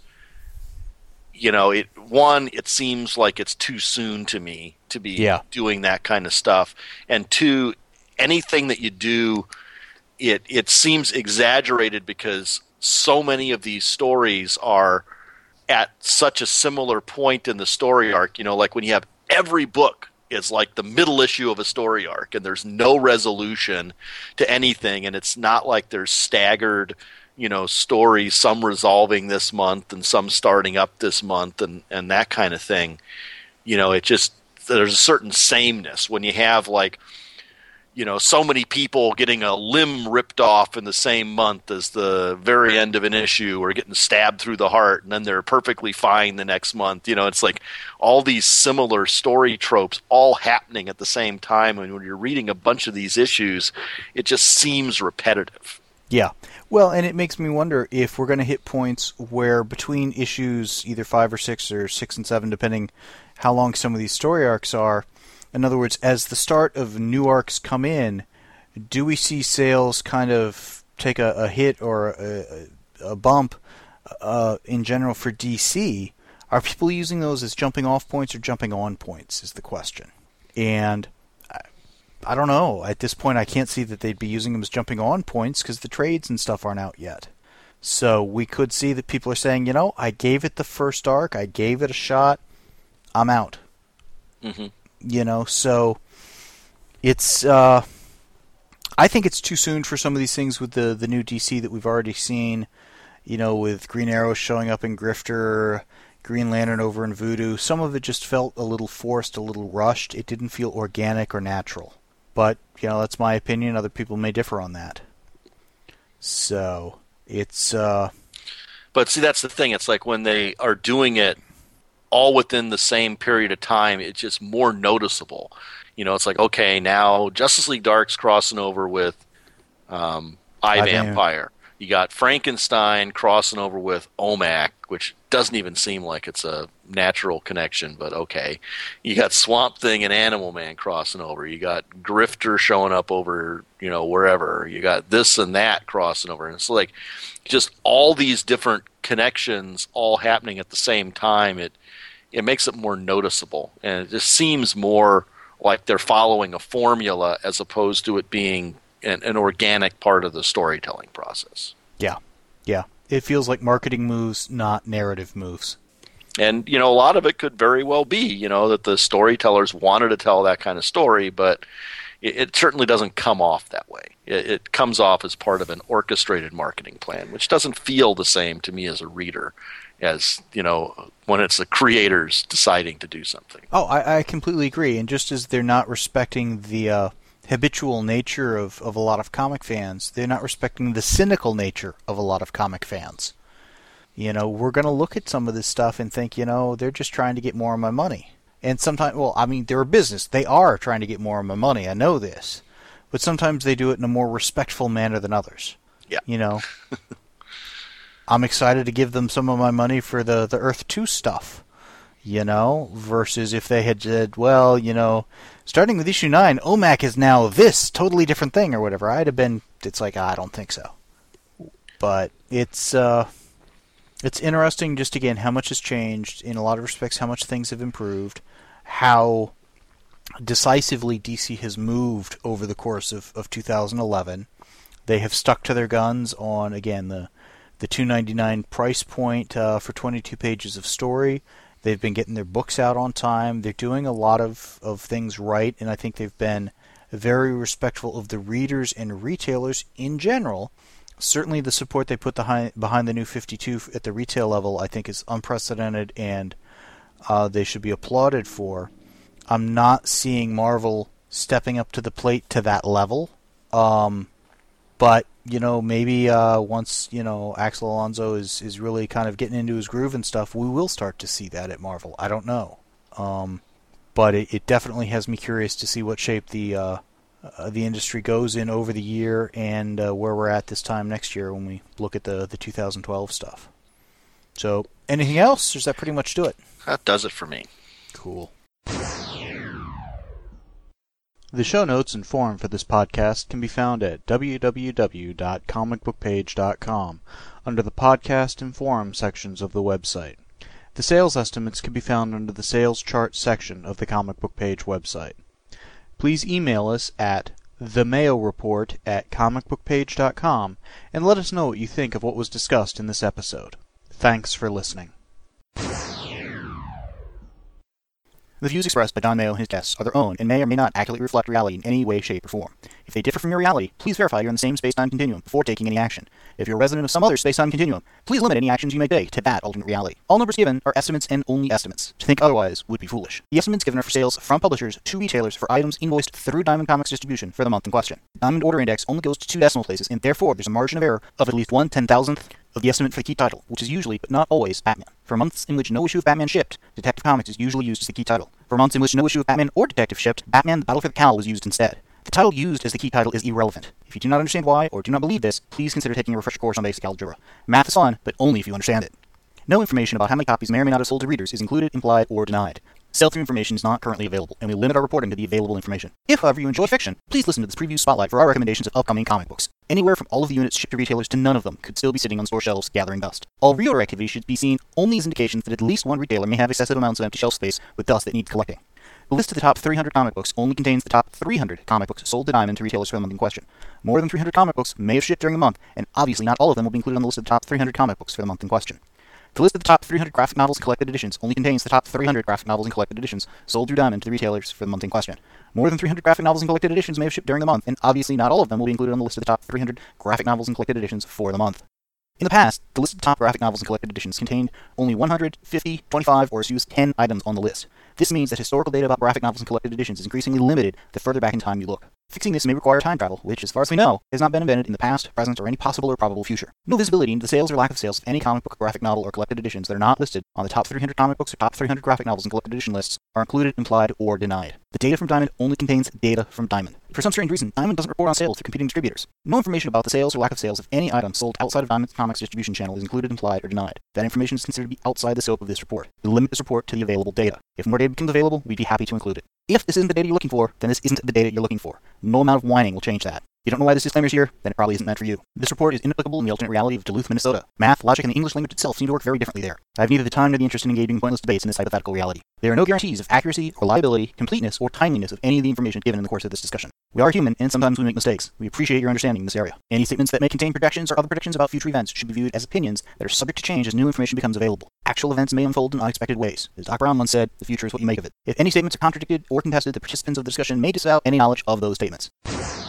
you know, it one, it seems like it's too soon to me to be yeah. doing that kind of stuff, and two, anything that you do, it it seems exaggerated because so many of these stories are at such a similar point in the story arc. You know, like when you have every book is like the middle issue of a story arc, and there's no resolution to anything, and it's not like there's staggered, you know, stories, some resolving this month and some starting up this month, and, and that kind of thing. You know, it just, there's a certain sameness when you have like, you know, so many people getting a limb ripped off in the same month as the very end of an issue, or getting stabbed through the heart, and then they're perfectly fine the next month. You know, it's like all these similar story tropes all happening at the same time. And when you're reading a bunch of these issues, it just seems repetitive. Yeah. Well, and it makes me wonder if we're going to hit points where between issues, either five or six or six and seven, depending how long some of these story arcs are, in other words, as the start of new arcs come in, do we see sales kind of take a, a hit or a, a bump uh, in general for D C? Are people using those as jumping off points or jumping on points is the question. And I, I don't know. At this point, I can't see that they'd be using them as jumping on points because the trades and stuff aren't out yet. So we could see that people are saying, you know, I gave it the first arc, I gave it a shot, I'm out. Mm-hmm. You know, so it's, uh, I think it's too soon for some of these things with the, the new D C that we've already seen, you know, with Green Arrow showing up in Grifter, Green Lantern over in Voodoo. Some of it just felt a little forced, a little rushed. It didn't feel organic or natural. But, you know, that's my opinion. Other people may differ on that. So, it's, uh... But see, that's the thing. It's like when they are doing it all within the same period of time, it's just more noticeable. You know, it's like, okay, now Justice League Dark's crossing over with um, I, Vampire. You got Frankenstein crossing over with O M A C, which doesn't even seem like it's a natural connection, but okay. You got Swamp Thing and Animal Man crossing over. You got Grifter showing up over, you know, wherever. You got this and that crossing over. And it's like just all these different connections all happening at the same time. It it makes it more noticeable, and it just seems more like they're following a formula as opposed to it being an, an organic part of the storytelling process. Yeah, yeah. It feels like marketing moves, not narrative moves. And, you know, a lot of it could very well be, you know, that the storytellers wanted to tell that kind of story, but it, it certainly doesn't come off that way. It, it comes off as part of an orchestrated marketing plan, which doesn't feel the same to me as a reader as, you know, when it's the creators deciding to do something. Oh, I, I completely agree. And just as they're not respecting the uh, habitual nature of, of a lot of comic fans, they're not respecting the cynical nature of a lot of comic fans. You know, we're going to look at some of this stuff and think, you know, they're just trying to get more of my money. And sometimes, well, I mean, they're a business. They are trying to get more of my money. I know this. But sometimes they do it in a more respectful manner than others. Yeah. You know, I'm excited to give them some of my money for the, the Earth two stuff, you know, versus if they had said, well, you know, starting with issue nine, O M A C is now this totally different thing or whatever. I'd have been, it's like, I don't think so. But it's, uh, it's interesting just, again, how much has changed in a lot of respects, how much things have improved, how decisively D C has moved over the course of, of two thousand eleven. They have stuck to their guns on, again, the the two ninety-nine price point uh, for twenty-two pages of story. They've been getting their books out on time. They're doing a lot of, of things right, and I think they've been very respectful of the readers and retailers in general. Certainly the support they put behind, behind the new fifty-two at the retail level, I think, is unprecedented, and uh, they should be applauded for. I'm not seeing Marvel stepping up to the plate to that level. Um, But, you know, maybe uh, once, you know, Axel Alonso is, is really kind of getting into his groove and stuff, we will start to see that at Marvel. I don't know. Um, but it, it definitely has me curious to see what shape the uh, uh, the industry goes in over the year and uh, where we're at this time next year when we look at the, the two thousand twelve stuff. So, anything else? Or does that pretty much do it? That does it for me. Cool. The show notes and forum for this podcast can be found at w w w dot comic book page dot com under the podcast and forum sections of the website. The sales estimates can be found under the sales chart section of the Comic Book Page website. Please email us at the mayo report at comic book page dot com and let us know what you think of what was discussed in this episode. Thanks for listening. The views expressed by Don Mayo and his guests are their own and may or may not accurately reflect reality in any way, shape, or form. If they differ from your reality, please verify you're in the same space-time continuum before taking any action. If you're a resident of some other space-time continuum, please limit any actions you may take to that alternate reality. All numbers given are estimates and only estimates. To think otherwise would be foolish. The estimates given are for sales from publishers to retailers for items invoiced through Diamond Comics distribution for the month in question. Diamond Order Index only goes to two decimal places, and therefore there's a margin of error of at least one ten-thousandth of the estimate for the key title, which is usually, but not always, Batman. For months in which no issue of Batman shipped, Detective Comics is usually used as the key title. For months in which no issue of Batman or Detective shipped, Batman: The Battle for the Cowl was used instead. The title used as the key title is irrelevant. If you do not understand why, or do not believe this, please consider taking a refresher course on basic algebra. Math is fun, but only if you understand it. No information about how many copies may or may not have sold to readers is included, implied, or denied. Sell-through information is not currently available, and we limit our reporting to the available information. If, however, you enjoy fiction, please listen to this preview spotlight for our recommendations of upcoming comic books. Anywhere from all of the units shipped to retailers to none of them could still be sitting on store shelves gathering dust. All reorder activity should be seen only as indications that at least one retailer may have excessive amounts of empty shelf space with dust that needs collecting. The list of the top three hundred comic books only contains the top three hundred comic books sold to Diamond to retailers for the month in question. More than three hundred comic books may have shipped during the month, and obviously not all of them will be included on the list of the top three hundred comic books for the month in question. The list of the top three hundred graphic novels and collected editions only contains the top three hundred graphic novels and collected editions sold through Diamond to the retailers for the month in question. More than three hundred graphic novels and collected editions may have shipped during the month, and obviously not all of them will be included on the list of the top three hundred graphic novels and collected editions for the month. In the past, the list of the top graphic novels and collected editions contained only one hundred, fifty, twenty-five, or as few as ten items on the list. This means that historical data about graphic novels and collected editions is increasingly limited the further back in time you look. Fixing this may require time travel, which, as far as we know, has not been invented in the past, present, or any possible or probable future. No visibility into the sales or lack of sales of any comic book, graphic novel, or collected editions that are not listed on the top three hundred comic books or top three hundred graphic novels and collected edition lists are included, implied, or denied. The data from Diamond only contains data from Diamond. For some strange reason, Diamond doesn't report on sales to competing distributors. No information about the sales or lack of sales of any item sold outside of Diamond's Comics distribution channel is included, implied, or denied. That information is considered to be outside the scope of this report. We limit this report to the available data. If more data becomes available, we'd be happy to include it. If this isn't the data you're looking for, then this isn't the data you're looking for. No amount of whining will change that. You don't know why this disclaimer is here? Then it probably isn't meant for you. This report is inapplicable in the alternate reality of Duluth, Minnesota. Math, logic, and the English language itself seem to work very differently there. I have neither the time nor the interest in engaging in pointless debates in this hypothetical reality. There are no guarantees of accuracy, or reliability, completeness, or timeliness of any of the information given in the course of this discussion. We are human, and sometimes we make mistakes. We appreciate your understanding in this area. Any statements that may contain projections or other predictions about future events should be viewed as opinions that are subject to change as new information becomes available. Actual events may unfold in unexpected ways. As Doc Brown once said, the future is what you make of it. If any statements are contradicted or contested, the participants of the discussion may disavow any knowledge of those statements.